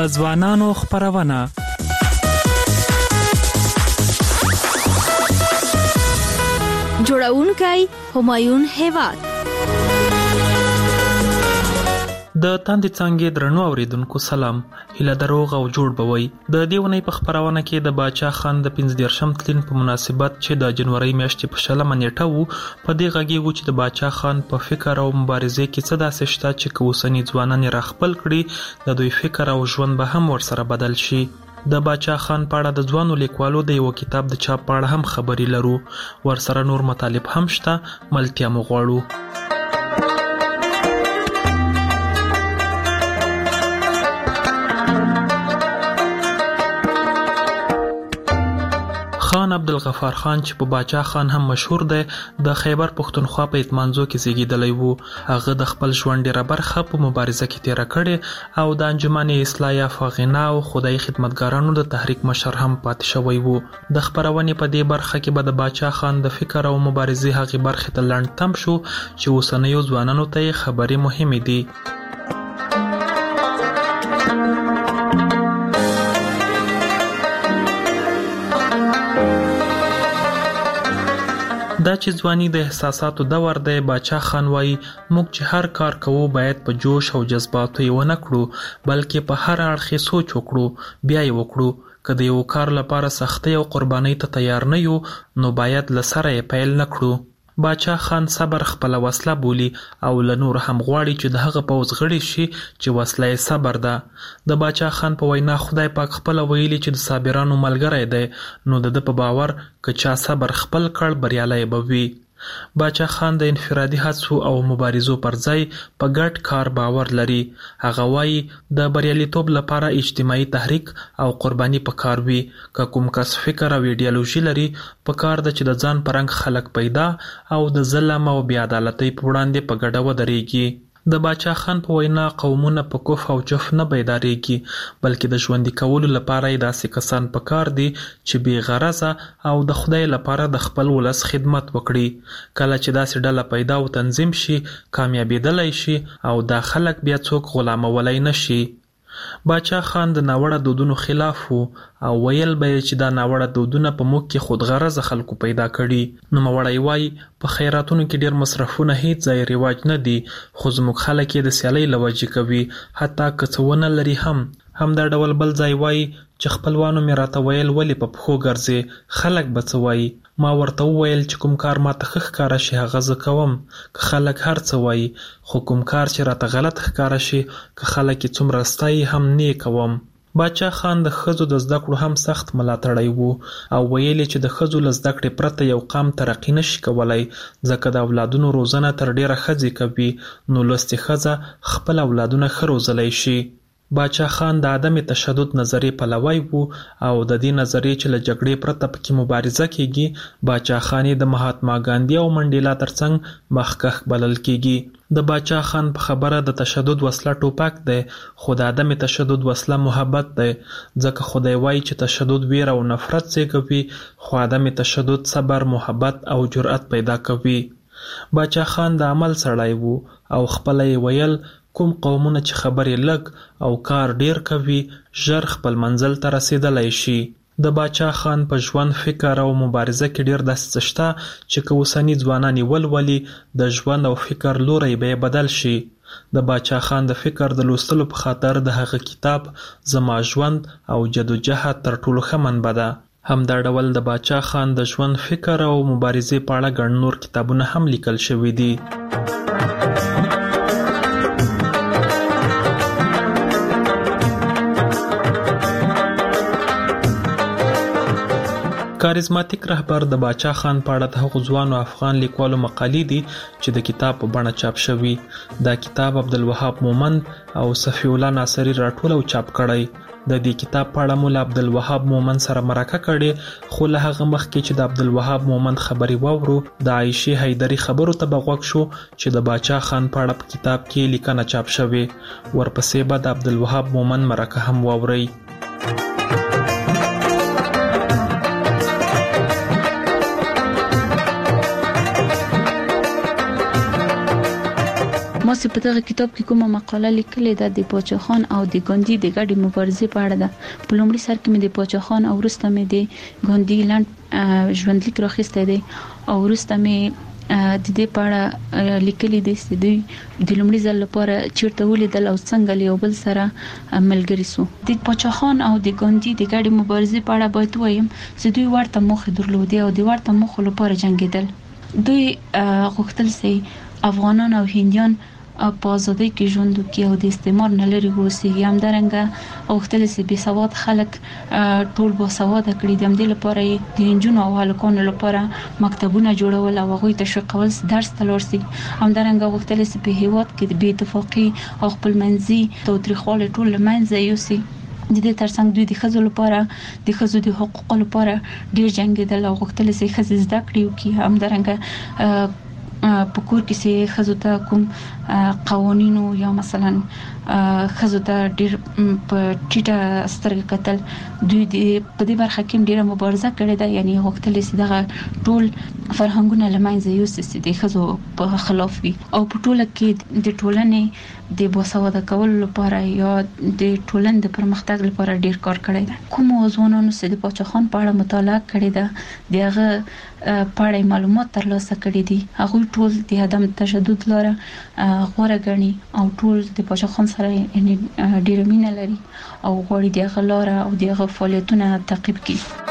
ځوانانو خپرونه. جوړونکی همایون هیواد. د تاندې څانګې درنو اوریدونکو سلام. هیله دروغ او جوړ بوي. د دیونی په خبرونه کې د باچا خان د 15 تلین په مناسبت چې د جنوري میاشتې په 16 نیټه وو په دې غږیږو چې د باچا خان په فکر او مبارزې کې څه داسې شته چې کوسنی ځوانان راخپل کړي د دوی فکر او ژوند به هم ورسره بدل شي. د باچا خان په اړه د ځوانو لیکوالو د یو کتاب د چاپ په اړه هم خبري لرو. ورسره نور مطالب هم شته، ملتیا مو غواړو. خان عبدالغفار خان چې په باچا خان هم مشهور دی د خیبر پښتونخوا په اتمانزو کې زیږیدلی وو. هغه د خپل ژوند ډیره برخه په مبارزه کې تیره کړې او د انجمن اصلاح یافته غنا او خدای خدمتګارانو د تحریک مشر هم پاتې شوی وو. د خبرونې په دې برخه کې به د باچا خان د فکر او مبارزې هغې برخې ته لنډ تم شو چې اوسنیو ځوانانو ته یې خبرې مهمې دي. دا چې ځواني د احساساتو دور دی، باچا خان وایي موږ چې هر کار کوو باید په جوش او جذباتو یې ونه کړو، بلکې په هر اړخ یې سوچ وکړو، بیا یې وکړو. که د یو کار لپاره سختۍ او قربانۍ ته تیار نه یو نو باید له سره یې پیل نه کړو. باچا خان صبر خپله وسله بولي او له نور هم غواړي چې د هغه پوځ غړي شي چې وسله یې صبر ده. د باچا خان په وینا خدای پاک خپله ویلي چې د صابرانو ملګری دی، نو د ده په باور که چا صبر خپل کړ بریالی به وي. باچا خان د انفرادي هڅو او مبارزو پر ځای په ګډ کار باور لري. هغه وایي د بریالیتوب لپاره اجتماعي تحریک او قرباني په کار وي. که کوم کس فکر او ایډیالوژي لري په کار ده چې د ځان په رنګ خلک پیدا او د ظلم او بې عدالتۍ په وړاندې په ګډه ودرېږي. د باچا خان په وینا قومونه په کف او جف نه بیداریږي، بلکې د ژوندي کولو لپاره یې داسې کسان په کار دي چې بې غرضه او د خدای لپاره د خپل ولس خدمت وکړي. کله چې داسې ډله پیدا او تنظیم شي کامیابېدلی شي او دا خلک بیا څوک غلامولی نه شي. باچا خان د ناوړه دودونو خلاف وو او ویل به یې چې دا ناوړه دودونه په موږ کې خودغرضه خلکو پیدا کړي. نوموړی وایي په خیراتونو کې ډیر مصرفونه هیڅ ځای رواج نه دي، خو زموږ خلک یې د سیالۍ له وجې کوي، حتی که څه ونه لري هم. همدا ډول بل ځای وایي چې خپلوانو مې راته ویل ولې په پښو ګرځې، خلک به څه وایي. ما ورته وویل چې کوم کار ماته ښه ښکاره شي هغه زه کوم، که خلک هر څه وایي، خو کوم کار چې راته غلط ښکاره شي که خلک یې څومره ستایي هم نه کوم. باچا خان د ښځو د زده کړو هم سخت ملاتړی وو او ویل چې د ښځو له زده کړې پرته یو قام ترقي نشي کولی، ځکه د اولادونو روزنه تر ډیره ښځې کوي، نو لوستې ښځه خپل اولادونه ښه روزلی شي. باچا خان د عدم تشدد نظریې پلوی وو او د دې نظریې چې له جګړې پرته پکې مبارزه کیږي، باچا خان یې د مهاتما ګاندي او منډیلا ترڅنګ مخکښ بلل کیږي. د باچا خان په خبره د تشدد وسله ټوپک دی، خو د عدم تشدد وسله محبت دی، ځکه خدای وایي چې تشدد ویر او نفرت زیږوي، خو عدم تشدد صبر، محبت او جرأت پیدا کوي. باچا خان د عمل سړی وو او خپله یې ویل کوم قومونه چې خبرې لږ او کار ډیر کوي ژر خپل منزل ته رسیدلی شي. د باچا خان په ژوند، فکر او مبارزه کې ډیر داسې څه شته چې که اوسني ځوانان یې ولولي د ژوند او فکر لوری به یې بدل شي. د باچا خان د فکر د لوستلو په خاطر د هغه کتاب زما ژوند او جدوجهد تر ټولو ښه منبع ده. همدا ډول د باچا خان د ژوند، فکر او مبارزې په اړه ګڼ نور کتابونه هم لیکل شوي دي. کاریزماتیک رهبر د باچا خان په اړه د هغو ځوانو افغان لیکوالو مقالې دي چې د کتاب په بڼه چاپ شوي. دا کتاب عبدالوهاب مومند او صفی الله ناصري راټول او چاپ کړی. د دې کتاب په اړه مو له عبدالوهاب مومند سره مرکه کړې، خو له هغه مخکې چې د عبدالوهاب مومند خبرې واورو د عایشې حیدري خبرو ته به غوږ شو چې د باچا خان په اړه په کتاب کې لیکنه چاپ شوې. ورپسې به د عبدالوهاب مومند مرکه هم واورئ. تاسو په دغه کتاب کې کومه مقاله لیکلې ده د پاچا خان او د ګاندھی د ګډې مبارزې په اړه ده. په لومړي سر کې مې د پاچا خان او وروسته مې د ګاندھی لاند ژوندلیک راخسته دي او وروسته مې د دې په اړه لیکلي دي چې دوی د لومړي ځل لپاره چیرته ولیدل او څنګه یو بل سره ملګري سو. د پاچا خان او د ګاندھی د ګډې مبارزې په اړه باید وایم چې دوی ورته موخې درلودې او د ورته موخو لپاره جنگیدل. دوی غوښتل چې افغانان او هندیان په ازادۍ کې ژوند وکړي او د استعمار نه لري اوسېږي. همدارنګه غوښتل چې بې سواد خلک ټول باسواده کړي. د همدې لپاره د نجونو او هلکانو لپاره مکتبونه جوړول او هغوی تشویقول چې درس ته لاړ شي. همدارنګه غوښتل چې په هېواد کې د بې اتفاقۍ او خپلمنځي تاوتریخوالی ټول له منځه یوسي. د دې ترڅنګ دوی د ښځو لپاره د ښځو د حقوقو لپاره ډېر جنګېدل او غوښتل چې ښځې زده کړې وکړي. همدارنګه په کور کې چې ښځو ته کوم قوانینو یا مثلا ښځو ته ډېر په ټیټه سترګه کتل، دوی په دې برخه کې ډېره مبارزه کړې ده. یعنی غوښتل چې دغه ټول فرهنګونه له منځه یوسي چې د ښځو په خلاف وي او په ټوله کې د ټولنې د باسواده کولو لپاره یا د ټولنې د پرمختګ لپاره ډېر کار کړی ده. کوم ځوانانو چې د پاچا خان په اړه مطالعه کړې ده د هغه په اړه معلومات ترلاسه کړي دي، هغوی ټول د عدم تشدد لاره غوره ګڼي او ټول د پاچا خان سره ډېره مینه لري او غواړي د هغه لاره او د هغه فعالیتونه تعقیب کړي.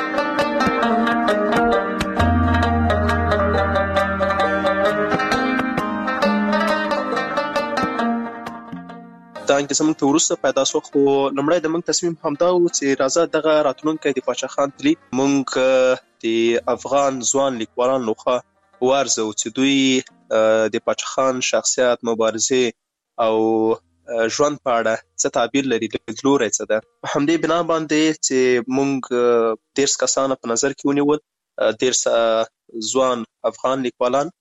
دا انقسام ته ورسته پیدا شو، خو لمړی د موږ تصمیم همدا و چې راځه دغه راتلونکی د پاچا خان تلی موږ د افغان ځوان لیکوالان لخوا ورزو چې دوی د پاچا خان شخصیت، مبارزې او ژوند په اړه څه تعبیر لري، لیدلوری څه ده. په همدې بنا باندې چې موږ 10 کسان په نظر کې ونیول، 10 ځوان افغان لیکوالان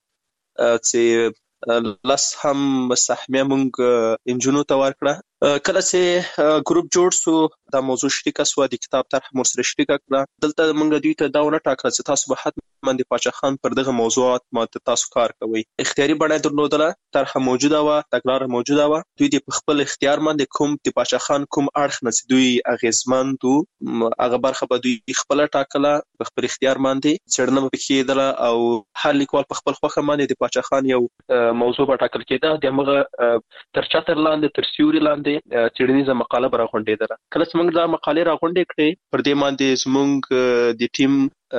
چې لس هم سهمیه مونږ انجونو ته ورکړه. کله چې ګروپ جوړ سو دا موضوع شریکه سوه، د کتاب طرح مو سره شریکه کړه. دلته مونږ دوی ته دا ونه ټاکله چې تاسو به حتما د پاچا خان پر دغه موضوعات ماته تاسو کار کوئ. اختیاري بڼه درلودله، طرح موجوده وه، تګلاره موجوده وه. دوی د خپل اختیار باندې کوم د پاچا خان کوم اړخ نه چې دوی اغیزمند وو هغه برخه به دوی خپله ټاکله، په خپل اختیار باندې څېړنه به پکې کېدله او هر لیکوال په خپل خوښه باندې د پاچا خان یو موضوع به ټاکل کېده. د همغه تر چتر لاندې، تر سیوري لاندې څېړنیزه مقاله به راغونډېدله. کله چې موږ دا مقالې راغونډې کړې، پر دې باندې زموږ د ټیم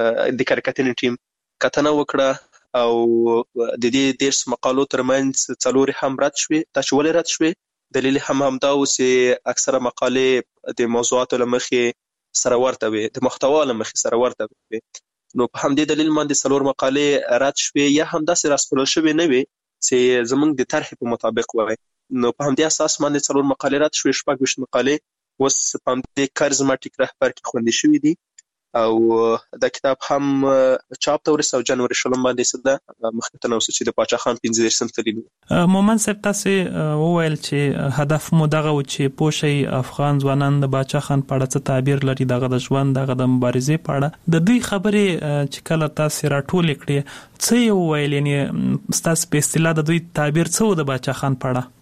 د کارکتنې ټیم کتنه وکړه او د دې 10 مقالو ترمنځ 4 هم رد شوې. دا چې ولې رد شوې، دلیل هم همدا و چې اکثره مقالې د موضوعاتو له مخې سره ورته وي، د محتوا له مخې سره ورته وي. نو په همدې دلیل باندې 4 مقالې رد شوې یا همداسې راسپړل شوې نه وي چې زموږ د طرحې په مطابق وای. نو په همدې اساس باندې 4 مقالې رد شوې، 26 مقالې اوس په همدې کارزماټیک رهبر کې خوندي شوي دي او دا کتاب هم چاپ ته ورسېد او جنوري 20 باندې سده مخکې ته نوسه چې د پاچا خان 15 تللی دی. مومن صاحب تاسو وویل چې هدف مو دغه و چې پوه شئ افغان ځوانان د پاچا خان په اړه څه تعبیر لري، دغه د ژوند، دغه د مبارزې په اړه. د دوی خبرې چې کله تاسو راټولې کړې څه یې وویل، یعنی ستاسو په اصطلاح د دوی تعبیر څه و د پاچا خان په اړه؟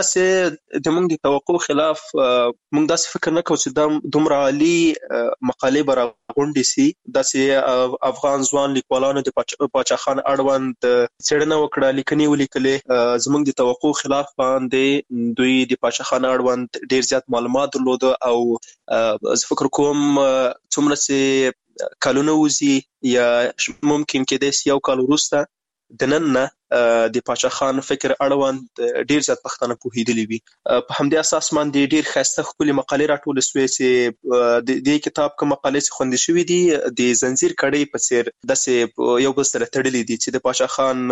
داسې د موږ د توقع خلاف موږ داسې فکر نه کوو چې دا دومره عالي مقالې به راغونډې سي. داسې افغان ځوان لیکوالانو د پاچا خان اړوند څېړنه وکړه، لیکنې ولیکلې. زموږ د توقع خلاف باندې دوی د پاچا خان اړوند ډېر زیات معلومات درلوده او زه فکر کوم څومره چې کلونه وځي یا ممکن کېدای سي 1 کال وروسته د نن نه د پاچا خان فکر اړوند ډیر زیات پښتانه پوهیدلی وي. په همدې اساس باندې ډیر ښایسته ښکلې مقالې راټولې سوې چې د دې کتاب کوم مقالې چې خوندي شوي دي د زنجیر کړۍ په څیر داسې یو بل سره تړلې دي چې د پاچا خان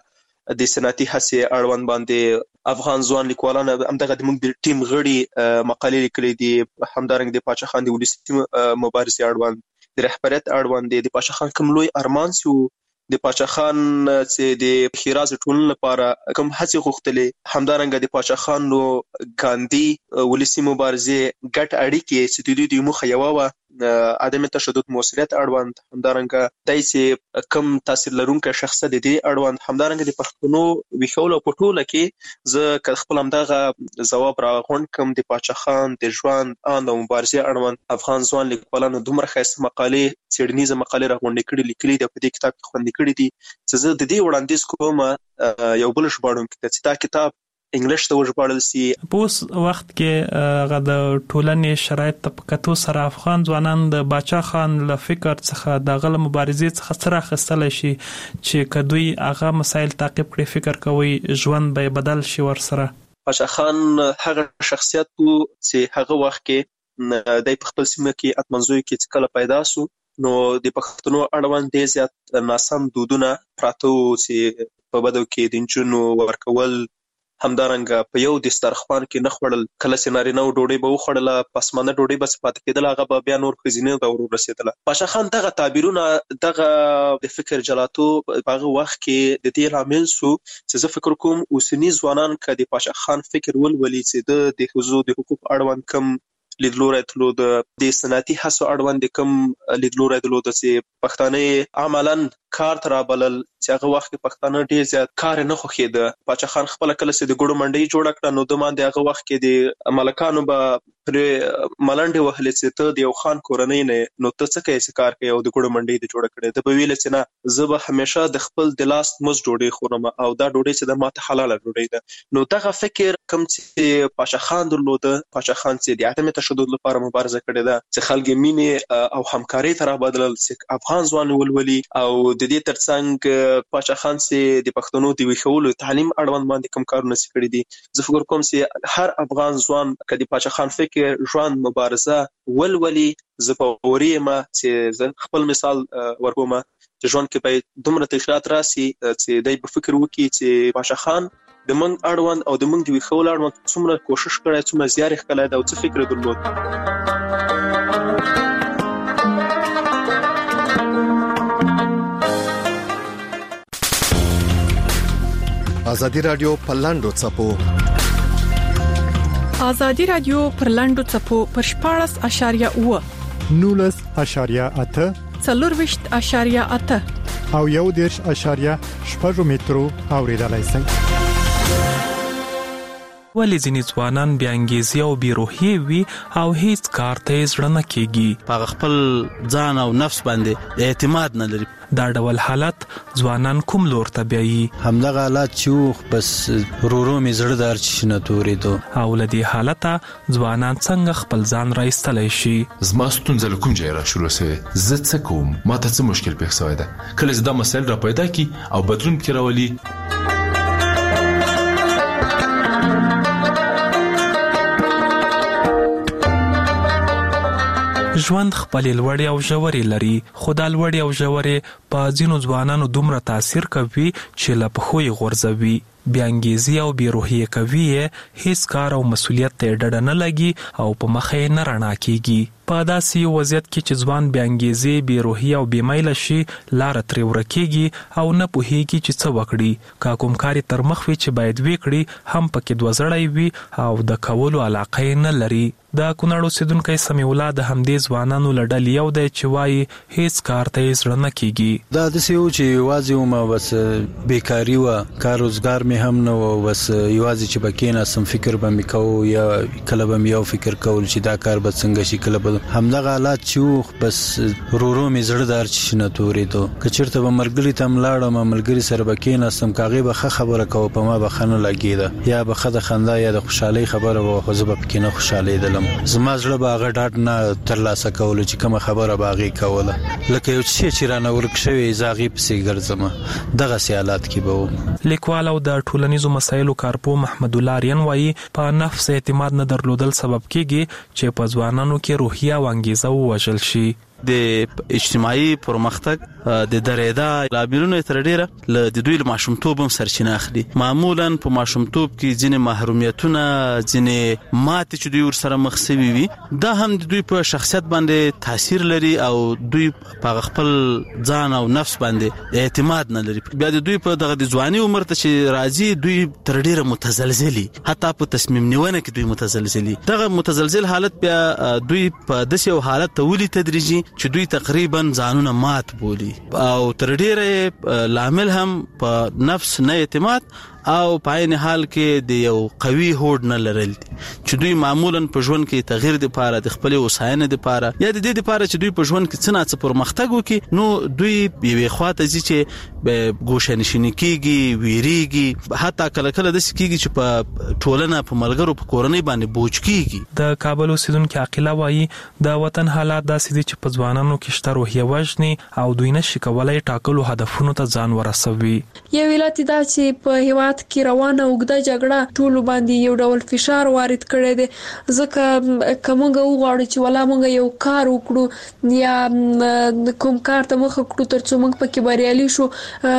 د صنعتي هڅې اړوند باندې افغان ځوان لیکوالان همدغه د موږ د ټیم غړي مقالې لیکلې دي. همدارنګه د پاچا خان د ولسي مبارزې اړوند، د رهبریت اړوند، د پاچا خان کوم لوی ارمان سو، د پاچا خان چې د ښېراز ټولنې لپاره کوم هڅې غوښتلې، همدارنګه د پاچا خان نو ګاندھی ولسي مبارزې ګډ اړیکې چې د دوی د موخه یوه وه، عدم تشدد موثریت اړوند، همدارنګه دای چې کم تاثیر لرونکي شخص د دې اړوند، همدارنګه د پښتنو ویښولو په ټوله کې زه خپل همدغه ځواب راغونډ کوم. د پاچا خان د ژوند ان د مبارزې اړوند افغان ځوان لیکوالانو دومره ښایسته مقالې، څېړنیزه مقالې راغونډې کړي، لیکلي دي، په دې کتاب کې خوندي کړي دي چې زه د دې وړاندیز کوم یو بل ژباړونکي ته چې دا کتاب انګلیش ته وژباړل سي. په اوس وخت کې غو د ټولنې شرایط په کتو سره افغان ځوانان د باچا خان له فکر څخه د غل مبارزې څخه سره خستل شي چې کدوې هغه مسایل تعقیب کړي، فکر کوي ژوند به بدل شي ورسره. باچا خان هغه شخصیت وو چې هغه وخت کې د خپل سیمه کې اتمنځوي کې کله پیدا سو، نو د پښتنو اړوند ډېر زیات ناسم دودونه پراته وو چې په بدو کې د نجونو ورکول، همدارنګه په یو دسترخوان کې نه خوړل، کله چې نارینه ډوډۍ به وخوړله پسمانه ډوډۍ به پاتې کېدله، هغه به بیا نور ښځینه ته ورسېدله. باچا خان دغه تعبیرونه، دغه د فکر جلاتو په هغه وخت کې د دې لامل سو چې زه فکر کوم اوسني ځوانان که د باچا خان فکر ولولي چې د ښځو د حقوق اړوند کم لیدلوری درلود، د صنعتي هڅو اړوند کم لیدلوری درلود، چې پښتانه عملاً کار ته رابلل، چې هغه وخت کې پښتانه ډېر زیات کار نه خوښېده. باچا خان خپله کله چې د ګوړو منډۍ جوړه کړه، نو د باندې هغه وخت کې د ملکانو به پرې ملنډې وهلې چې ته د یو خان کورنۍ نه، نو ته څه کوې چې کار کوې او د ګوړو منډۍ دې جوړه کړې. ده به ویل چې نه، زه به همیشه د خپل د لاس مزد ډوډۍ خورم او دا ډوډۍ چې ده ماته حلاله ډوډۍ ده. نو دغه فکر کم چې باچا خان درلوده، باچا خان چې د عدم تشدد لپاره مبارزه کړې ده، چې خلک مینې او همکارۍ ته رابدلل، چې افغان ځوان ولولي، او د دې ترڅنګ باچا خان چې د پښتنو د ویښولو تعلیم اړوند باندې کوم کارونه کړي دي. زه فکر کوم چې هر افغان ځوان که د باچا خان فکر، ژوند، مبارزه ولولي، زه په وریم چې زه خپل مثال ورکوم چې ژوند کې باید دومره تغیرات راسي چې دی به فکر وکړي چې باچا خان د موږ اړوند او د موږ د ویښولو اړوند څومره کوشش کړی، څومره زیار یې کړی او څه فکر درلود. ازادي رادیو په لاندو څپو، ازادي رادیو پر لاندو څپو پر 14.8 19.8 24.8 او 1.8 مترو اوریدلای شئ. ولې ځینې ځوانان بې انګیزې او بې روحیې وي او هیڅ کار ته یې زړه نه کېږي، په خپل ځان او نفس باندې اعتماد نه لري. دا ډول حالت ځوانان کوم لور ته بیایي؟ همدغه حالت چې بس ورو مې زړه دار چې نه تورېدو. او له دې حالته ځوانان څنګه خپل ځان راایستلی شي؟ زما ستونزه له کوم ځای را شروع سوې، زه څه کوم، ما ته څه مشکل پېښ سوی ده. کله چې دا مسایل را پیدا کړي او بدلون پکې راولي، ژوند خپل لوړې او ژورې لري، خو دا لوړې او ژورې په ځینو ځوانانو دومره تاثیر کوي چې له پښو یې غورځوي. بې انګیزې او بې روحیې کوي، هیڅ کار او مسؤلیت ته ډډه نه لګي او په مخه یې نه رڼا کېږي. په داسې وضعیت کې چې ځوان بې انګیزې، بې روحیې او بې میله شي، لاره ترې ورکېږي او نه پوهېږي چې څه وکړي. که کوم کار یې تر مخ وي چې باید وکړي، هم پکې دوزړی وي او د کولو علاقه یې نه لري. د کونړ اوسېدونکی سمیع الله د همدې ځوانانو له ډلې یو دی چې وایي هیڅ کار ته یې زړه نه کېږي. دا داسې و چې یوازې وم، بس بیکاري وه، کار روزګار مې هم نه و، بس یوازې چې به کېناستم فکر به مې کوو، یا کله به مې یو فکر کول چې دا کار به څنګه شي، کله به همدغه حالات چې و، بس ورو مې زړه دار چې نه تورېدو. که چېرته به ملګري ته هم لاړم، ملګري سره به کېناستم، که هغې به ښه خبره کوه، په ما به ښه نه لګېده، یا به ښه د خندا یا د خوشحالۍ خبره به، خو زه به پکې نه خوشحالېدلم. زما زړه به هغه ډاډ نه ترلاسه کولو چې کومه خبره به هغې کوله، لکه یو شی چې رانه ورک شوی زه هغې پسې ګرځم. دغسې حالات کې به وم. لیکوال او د ټولنیزو مسایلو کارپوه محمد الله آریان وایي په نفس اعتماد نه درلودل سبب کېږي چې په ځوانانو کې روحیه او انګیزه ووژل شي. د اجتماعي پرمختګ د درېدا لاملونه تر ډیره د دوی ماشومتوب هم سرچینه اخلي. معمولا په ماشومتوب کې ځینې محرومیتونه، ځینې ماتې چې دوی ورسره مخ شوي وي، دا هم د دوی په شخصیت باندې تاثیر لري او دوی په خپل ځان او نفس باندې اعتماد نه لري. بیا د دوی په دغه د ځواني عمر ته چې راځي، دوی تر ډیره متزلزلي، حتی په تصمیم نیونه کې دوی متزلزلي. دغه متزلزل حالت بیا دوی په داسې یو حالت ته ولي تدریجي چې دوی تقریبا ځانونه مات بولي او تر ډیره لامل هم په نفس نه اعتماد او په عین حال کې د یو قوي هوډ نه لرل دي چې دوی معمولا په ژوند کې تغییر د پاره د خپل وساینې د پاره یا د دې د پاره چې دوی په ژوند کې څه نه څه پرمختګ وکړي، نو دوی یوې خواته ځي چې ګوشه نشینی کیږي، ویریږي، حتی کله کله د سکیږي چې په ټولنه، په ملګرو، په کورنۍ باندې بوج کیږي. د کابل اوسیدونکو عقیله وایي د وطن حالات داسې دي چې په ځوانانو کې شته روحیه وژني او دوی نشي کولای ټاکلو هدفونو ته ځان ورسوي. یو ویلات دا چې په هیواد کې روانه اوږده جګړه ټول باندې یو ډول فشار وارد کړی دی، ځکه کومګه وغواړي چې ولا مونږ یو کار وکړو یا کوم کار ته مخ کړو ترڅو موږ پکې بریالي شو،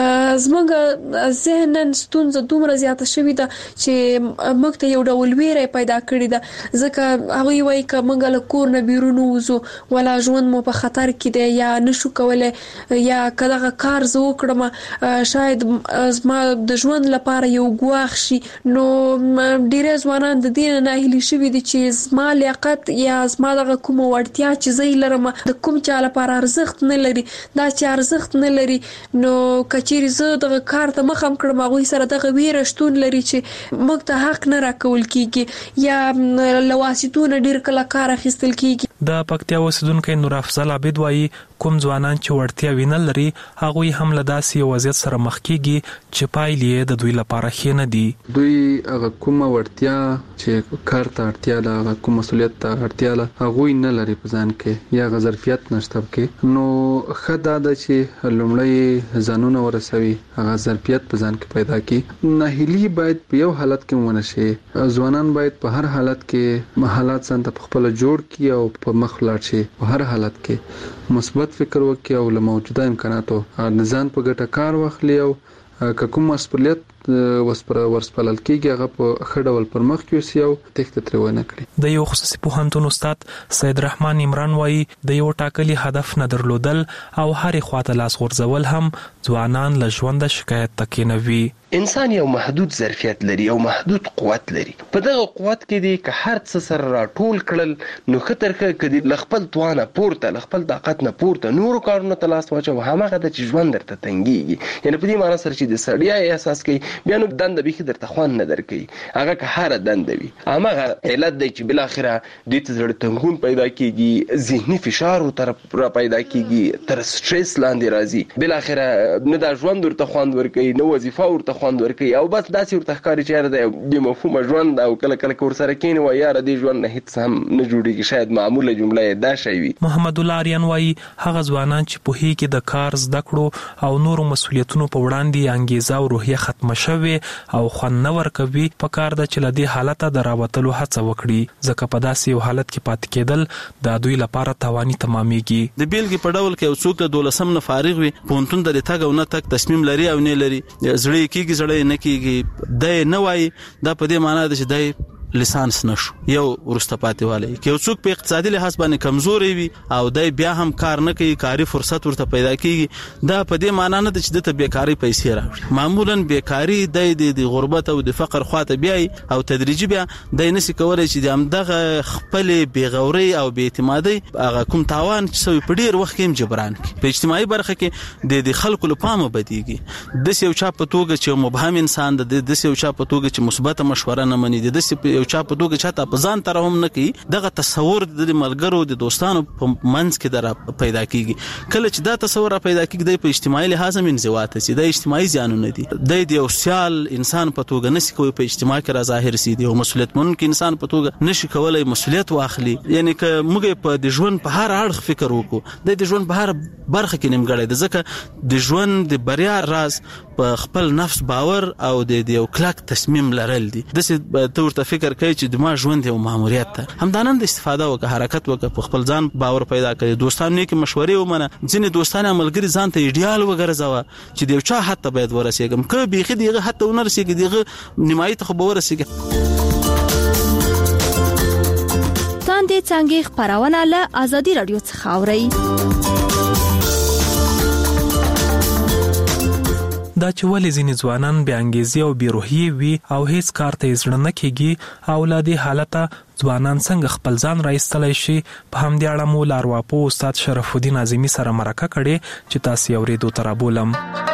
زموږ ذهنن ستونزه دومره زیاته شوې ده چې موږ ته یو ډول ویره پیدا کړې ده، ځکه هغه وایي چې موږ له کور نه بیرون وځو ولا ژوند مو په خطر کې دی یا نشو کولای یا کله کار زه وکړم شاید زما د ژوند لپاره یو ګواښ شي. نو ډیره ځوانان د دې نه هیلي شوي دي چې زما لیاقت یا زما دغه کوم وړتیا چې زه لرم د کوم چا لپاره ارزښت نه لري، دا چې ارزښت نه لري نو کچېرې زه دغه کار ته مخ هم کړم، هغوی سره دغه ویره شتون لري چې موږ ته حق نه راکول کیږي یا له واسطو ډیر کله کار اخیستل کیږي. د پکتیا اوسیدونکو نور افضل عابد وایي کوم ځوانان چې وړتیا وینل لري هغوی هم له داسې یو وضعیت سره مخ کیږي چې پایلې د دوی لپاره ښې نه دي. دوی هغه کومه وړتیا چې کار ته اړتیا ده، هغه کوم مسولیت ته اړتیا ده، هغوی نه لري په ځان کې یا ظرفیت نشته کې. نو ښه دا ده چې لومړی ځانونه ورسوي، هغه ظرفیت په ځان کې پیدا کړي. ناهیلي باید په یو حالت کې ونه شي. ځوانان باید په هر حالت کې حالات ځان ته خپل جوړ کړي او په مخ لاړ شي. په هر حالت کې مثبت فکر وکړي او له موجوده امکاناتو ځان په ګټه کار واخلي او که کوم مسؤلیت ورسپارل کېږي هغه په ښه ډول پر مخ یوسي او تېښته ترې ونه کړي. د یو خصوصي پوهنتون استاد سید رحمان عمران وایي د یو ټاکلي هدف نه درلودل او هرې خواته لاس غورځول هم ځوانان له ژونده شکایت ته کېنوي. انسان یو محدود ظرفیت لري او محدود قوت لري. په دغه قوت کې دی که هر څه سره راټول کړل نو خطر کدي لخپل توانه پورته، لخپل طاقت نه پورته نورو کارونو ته لاس واچو، همغه د ژوند درته تنګيږي. یعنی په دې معنی سره چې د سړیا احساس کوي بیا نو دنده به درته خوان نه درکې، هغه که هر دنده وي همغه علت دی چې بل اخره د زړه تنګون پیدا کیږي، ذهني فشار او طرف را پیدا کیږي، تر سټرس لاندې راځي، بل اخره نه د ژوند ورته خوان ورکې، نو وظیفه ورته خوند ورکي او بس داسې ورته ښکاري چې د مفهوم ژوند او کله کله کور سره کېنه و یاره د ژوند نه هیڅ هم نه جوړیږي. شاید معموله جمله دا شی وي. محمد الله اریان وایي هغه ځوانان چې په هی کې د کار زده کړو او نورو مسولیتونو په وړاندې انګیزه او روحیه ختمه شوي او خوند نه ورکوي، په کار ده چې له دې حالته د راوتلو هڅه وکړي، ځکه په داسې یو حالت کې پاتې کېدل د دوی لپاره تاواني تمامېږي. د بیلګې په ډول کې یو څوک د 12 نه فارغ وي، پوهنتون ته د تګ او نه تګ تصمیم لري او نه لري، زړه کېږي زړه نه کېږي، دی نه وایي دا په دې معنی ده چې دی لیسانس نشو یو ورسته پاتې والی. که یو څوک په اقتصادي لحاظ باندې کمزوري وي او دی بیا هم کار نه کوي، کاري فرصت ورته پیدا کیږي، دا په دې معنی نه ده چې د بیکاری پیسې راوړي. معمولا بیکاری د غربت او د فقر خواته بیاي او تدریجي بیا د نسی کولای چې د همدغه خپل بیغوري او بې اعتمادي هغه کوم تاوان چې په ډیر وخت کې جبران کړي. په اجتماعي برخه کې د خلکو له پامه بدیږي. د یو چا په توګه چې مبهم انسان د یو چا په توګه چې مثبت مشوره نه مني، د یو چا په توګه چاته په ځان تر هم نه کوي، دغه تصور د ملګرو د دوستانو په منځ کې در پیدا کیږي. کله چې دا تصور پیدا کیږي په اجتماعي لحاظ هم انزواته سي، د اجتماعي زیانونه دي، د یو سیال انسان په توګه نشي کوي په اجتماع کې را ظاهر سي، د مسؤلیت منونکي انسان په توګه نشي کولای مسؤلیت واخلي. یعنی که موږ په د ژوند په هر اړخ فکر وکړو، د ژوند په هر برخه کې نیمګړی ده، ځکه د ژوند د بریا راز په خپل نفس باور او د یو کلک تصمیم لرل دي. د څه ته ورته فکر فکر کوي چې د ما ژوند یو ماموریت ده همدانند استفاده وکړه حرکت وکړه په خپل ځان باور پیدا کړي دوستانو کې مشورې ومنه ځینې دوستان عملګری ځان ته ایډیال وګرځوه چې د یو چا حتی باید ورسېږم که بیخي دغه حتی ونرسېږي دغه نیمایي ته خو به ورسېږي تاندې څنګه خبرونه له آزادي رادیو څخه اورئ دا چې ولې ځینې ځوانان بې انګیزې او بې روحیې وي او هیڅ کار ته یې زړه نه کېږي او له دې حالته ځوانان څنګه خپل ځان راایستلی شي په همدې اړه مو له ارواپوه استاد شرف الدین اعظمي سره مرکه کړې چې تاسې یې اورېدو ته رابولم.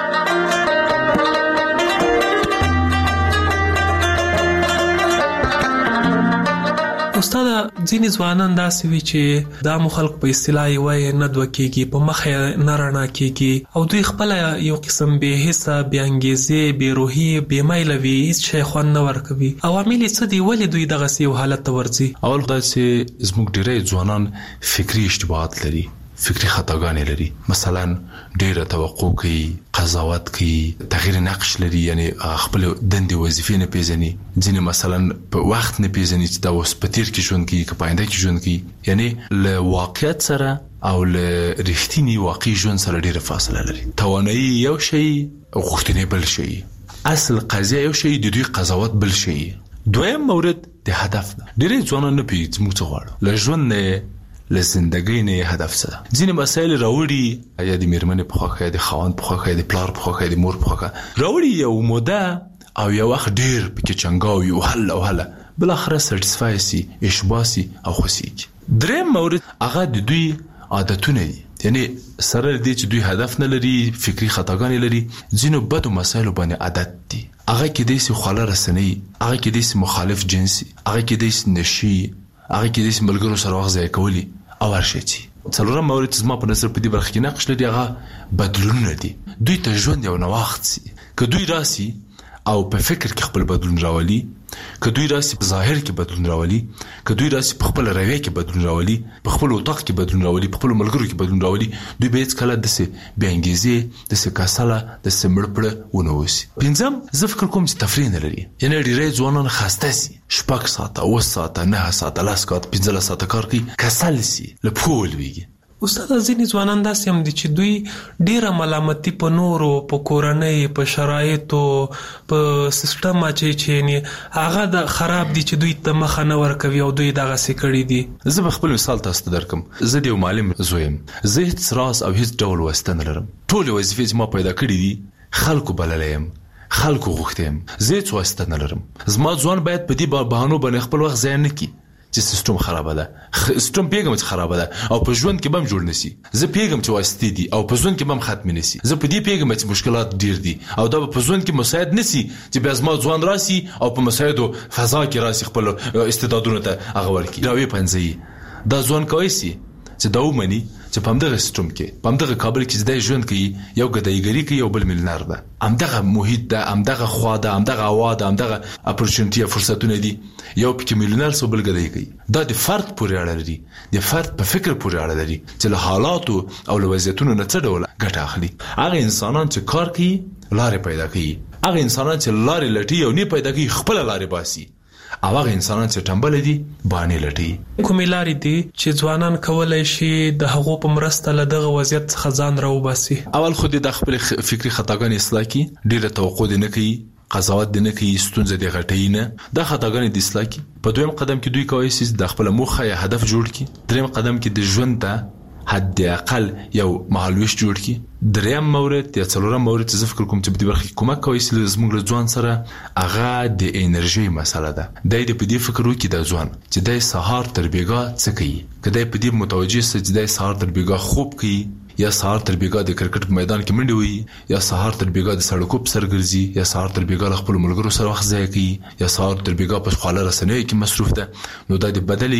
استاد ځینې ځوانان داسې وي چې دا مو خلک په اصطلاح یې وایي نه دوه کېږي په مخ یې نه رڼا کېږي او دوی خپله یو قسم بې حسه بې انګیزې بې روحي بې میله وي هېڅ شی خوند نه ورکوي. عوامل یې څه دي ولې دوی دغسې یو حالت ته ورځي؟ اول خدای چې زموږ ډېری ځوانان فکري اشتباهات لري فکري خطاګانې لري مثلا ډېره توقع کوي قضاوت کوي تغییر نقش لري یعنی خپل دندې وظیفې نه پیژني ځینې مثلا په وخت نه پیژني چې دا اوس په تیر کې ژوند کوي که په آینده کې ژوند کوي یعنی له واقعیت سره او له رښتیني واقعي ژوند سره ډېره فاصله لري. توانایي یو شی غوښتنې بل شی اصل قضیه یو شی د دوی قضاوت بل شی. دویم مورد د هدف ده ډېری ځوانان نه پوهېږي موږ څه غواړو له ژوند نه له زندګۍ نه هدف څه ده. ځینې مسایل راوړي یا د میرمنې په خوښه یا د خاوند په خوښه یا د پلار په خوښه یا د مور په خوښه راوړي یو موده او یو وخت ډېر پکې چنګاوي او هله بالاخره سټسفای سي اشباه سي او خوښیږي. دریم مورد هغه د دوی عادتونه دي یعنی سره دې چې دوی هدف نه لري فکري خطاګانې لري ځینو بدو مسایلو باندې عادت دي هغه کې دې خواله رسنۍ هغه کې دې مخالف جنسي هغه کې دې نشي هغه کې دې ملګرو سره وخت ضایع کولی او ورشي. څلورم مورد زما په نظر په دې برخه کې نقش لري هغه بدلونونه دي. دوی ته ژوند یو نوښت سي که دوی راسي او په فکر کې خپل بدلون راولي که دوی راسي په ظاهر کې بدلون راولي که دوی راسي په خپل رویه کې بدلون راولي په خپل اتاق کې بدلون راولي په خپل ملګرو کې بدلون راولي دوی به هیڅ کله داسې بې انګیزې داسې کسله داسې مړ پړه ونه اوسي. پنځم زه فکر کوم چې تفریح نه لري یعنی ډېری ځوانان خسته سي 6 ساعته 8 ساعته 9 ساعته 10 ساعته 15 ساعته کار کوي کسل سي له پښو ولوېږي. استاد ځینې ځوانان داسې هم دي چې دوی ډېره ملامتي په نورو په کورنۍ په شرایطو په سیستم اچوي چې یعنې هغه د خراب دي چې دوی ته مخه نه ورکوي او دوی دغسې کړي دي. زه به خپل مثال تاسو ته درکم. زه د یو معلم زوی یم زه هېڅ راز او هېڅ ډول واسطه نه لرم ټولې وظیفې چې ما پیدا کړي دي خلکو بللی یم خلکو غوښتی یم زه هېڅ واسطه نه لرم. زما ځوان باید په دې بهانو باندې خپل وخت ضایع نه کړي چې سیستم خرابه ده سیستم پیغام چې خرابه ده او په ژوند کې بم جوړ نسی زه پیغام چې واسطه دي او په ژوند کې بم ختم نسی زه په دې پیغام چې مشکلات ډیر دي او دا په ژوند کې مساعد نسی چې بیا زما ځوان راسي او په مساعدو فضا کې راسي خپل استعدادونه ته هغه ورکی راوي پنځي دا ځوان کوي سي چې دا ومني چې په همدغه سیستم کې په همدغه کابل کې زده ژوند کوي یو ګدایګری کوي یو بل ملنار ده همدغه محیط ده همدغه خوا ده همدغه هوا ده همدغه اپورچونټي فرصتونه دي یو پکې ملنار سو بل ګدای کوي. دا د فرد پورې اړه لري د فرد په فکر پورې اړه لري چې له حالاتو او له وضعیتونو نه څه ډول ګټه اخلي. هغه انسانان چې کار کوي لارې پیدا کوي هغه انسانان چې لارې لټي او نه پیدا کوي خپل لارې باسي او هغه انسانان چې ټمبل دي باندې لټي. کومې لارې دي چې ځوانان کولای شي د هغو په مرسته له دغه وضعیت څخه ځان راوباسي؟ اول خو د خپل فکري خطاګانې اصلاح کړي ډېره توقع دې نه کوي قضاوت دې نه کوي ستونزه دې غټوي نه دا خطاګانې دې اصلاح کړي. په دویم قدم کې دوی کولی شي د خپل موخه یا هدف جوړ کړي. دریم قدم کې د ژوند ته حد اقل یو مهالویش جوړ کړي. دریم مورد یا څلورم مورد چې زه فکر کوم چې په دې برخه کې کومک کوي چې زموږ له ځوان سره هغه د انرژي مسله ده. دی دې په دې فکر وکړي د ځوان چې دی سهار تر بیګا څه کوي که دی په دې متوجه سي چې دی سهار تر بیګا خوب کوي یا سهار تر بیګا د کرکټ په میدان کې منډې وهي یا سهار تر بیګا د سړکو په سر ګرځي یا سهار تر بیګا له خپلو ملګرو سره وخت ضایع کوي یا سهار تر بیګا په خواله رسنیو کې مصروف ده نو دا د بدلې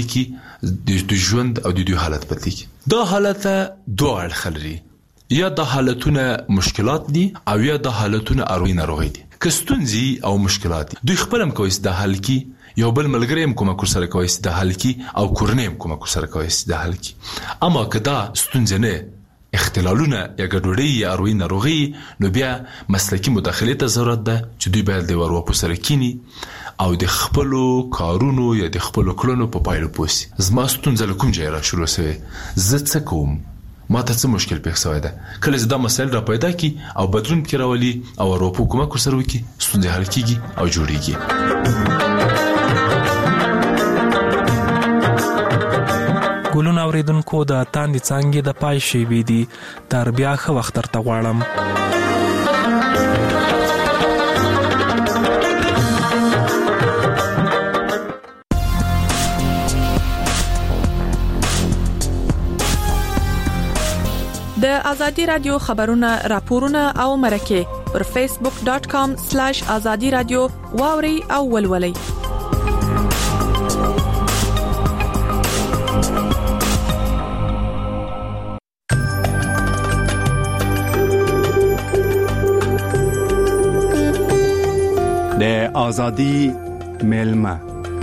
کې د ژوند او د دوی حالت بدلې کې. دا حالت دوه اړخه لري یا د حالتونه مشکلات دي او یا د حالتونه اروي ناروغي دي. که ستونزې او مشکلات دي دوی خپل هم کوي د حل کې یو بل ملګری هم کومک سره کوي د حل کې او کورنۍ هم کومک سره کوي د حل کې. اما که دا ستونزې نه اختلالونه یا ګډوډي یا اروي ناروغي نو بیا مسلکی مداخله ته ضرورت ده چې دوی باید د ورواپو سره کینی او د خپل کارونو یا د خپل کړنو په پایله پوسی. زما ستونزه کوم ځای را شروع شوه، زه څه کوم، ما ته څه مشکل پیښ شوی ده. کله چې دا مسایل را پیدا کی او بدلون کې راولي او ورواپو کومک سره وکي، ستونزه حل کیږي او جوړیږي. ګلون اوریدونکو د تاندې څنګه د پای شی وی دي تر بیا خو وخت تر غواړم. د ازادي رادیو خبرونه راپورونه او مرکه پر facebook.com/azadi radio واوري او ولولي. د ازادي ملما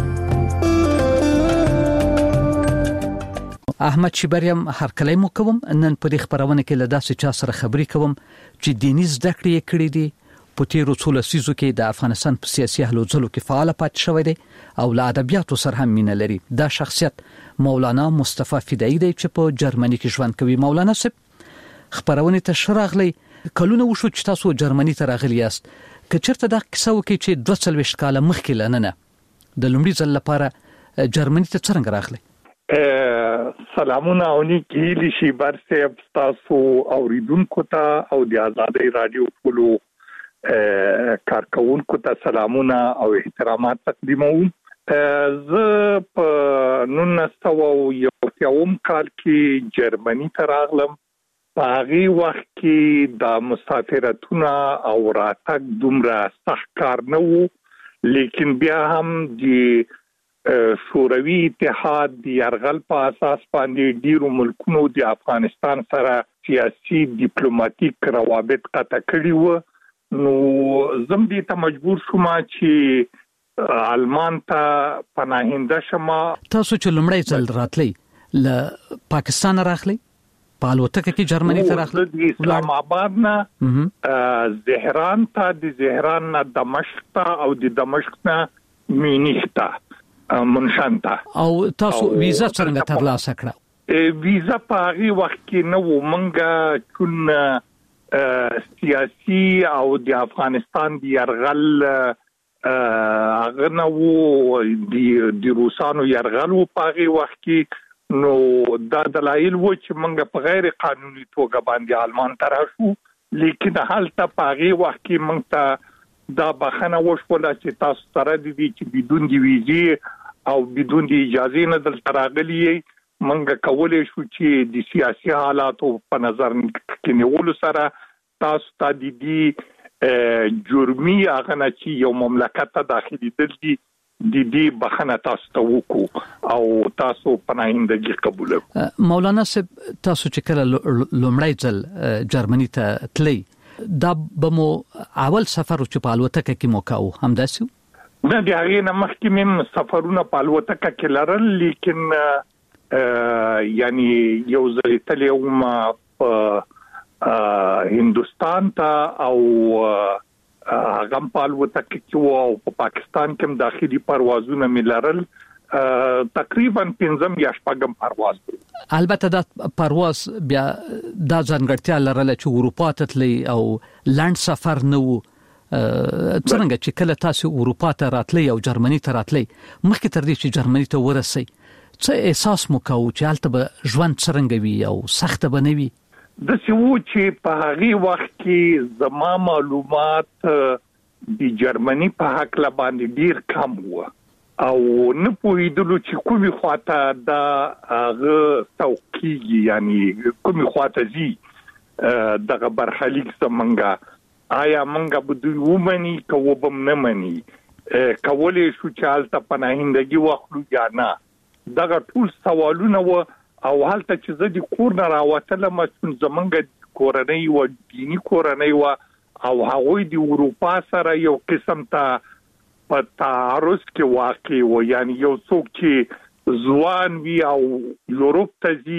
احمد شبریم هر کله مو کوم نن په دې خبرونه کې لداسې چا سره خبري کوم چې دیني زده کړې کړې دي په تیرو څو لسیزو کې د افغانستان په سیاسي هلو ځلو کې فعال پاتې شوی دی او له ادبیاتو سره هم مینه لري. دا شخصیت مولانا مصطفی فدایی دی چې په جرمني کې ژوند کوي. مولانا صاحب خبرونه ته شراغلی کلونه وشو چې تاسو جرمني ته راغلی یاست. کچرته دا قصه وکي چې 22 کاله مخکې لننه د لومړي ځل لپاره جرمني ته څنګه راغلی؟ سلامونه او نیکی لشي برسه تاسو اوریدونکو ته او د آزادۍ رادیو ټولو کارکونکو ته سلامونه او احترامات تقدیموم. زه په 1901 کال کې جرمني ته راغلم. په هغه وخت کې د مسافرتونه او راتګ دومره سخت کار نه وو، لیکن بیا هم د شوروي اتحاد د یرغل په اساس باندې ډیرو ملکونو د افغانستان سره سیاسي ډیپلوماټیک روابط قطع کړي وو. نو زم دې ته مجبور شوم چې آلمان ته پناهنده شم. تاسو چې لمړی ځل راتلی له پاکستان راغلی په الوتکه کې جرمني ته راغلی؟ د اسلام آباد نه زهران ته، د زهران نه دمشق ته او د دمشق نه مینیخ ته منشان ته. او تاسو ویزا څنګه ترلاسه کړه؟ ویزا په هغه وخت کې نه و. منګه چون سیاسي او د افغانستان د يرغل هغه نه و، د روسانو يرغل و په هغه وخت کې. نو دا دلایل و چې موږ په غیر قانوني توګه باندې آلمان ته راشو، لیکن حالت په هغه وخت کې موږ ته دا بخنه وشوله چې تاسو سره دي چې بدون د ویزې او بدون د اجازه نه دلته راغلي. موږ کولای شو چې د سیاسي حالاتو په نظر کې نیولو سره تاسو ته د دې جرمي هغه نه چې یو مملکت ته داخلي دي د دې بخنه تاسو ته وکړو او تاسو پناهندګي قبول کړئ. مولانا صاحب تاسو چې کله لومړی ځل جرمني ته تللی دا به مو اول سفر چې په الوتکه کې مو کاوه همداسې؟ نه، د هغې نه مخکې مې سفرونه په الوتکه کې لرل، لیکن یعنی یو ځل تللی وم په هندوستان ته او هغه په الوتکه کې او په پاکستان کې داخلي پروازونه ملرل. تقریبا 15 یا 16 پرواز. البته دا پرواز بیا دا ځانګړتیا لرله چې اروپا ته تللی او لاند سفر نه وو. څنګه چې کله تاسو اروپا ته راتلی او جرمني ته راتلی مخکې تر دې چې جرمني ته ورسئ څه احساس مو کاوه چې هلته به ژوند څرنګه وي او سخت به نه وي؟ د سیو چې په هغه وخت کې زما معلومات د جرمني په حق لا باندې ډیر کم و او نه پوهیدلو چې کومي خواته دا هغه توقیږي، یعنی کومي خواته زی دغه برخلیک زمونږه آیا مونږه به دوی ومني که وبم نه مني، کولای شو چې هلته پناهندګي واخلو یا نه. دغه ټول سوالونه و او حالت چې زه د کور نه راوتلم چې زمونږ کورنۍ و دینی کورنۍ و او هغوی د اروپا سره یو قسم ته په تعارض کې واقع و، یعنی یو څوک چې ځوان وي او یورپ ته ځي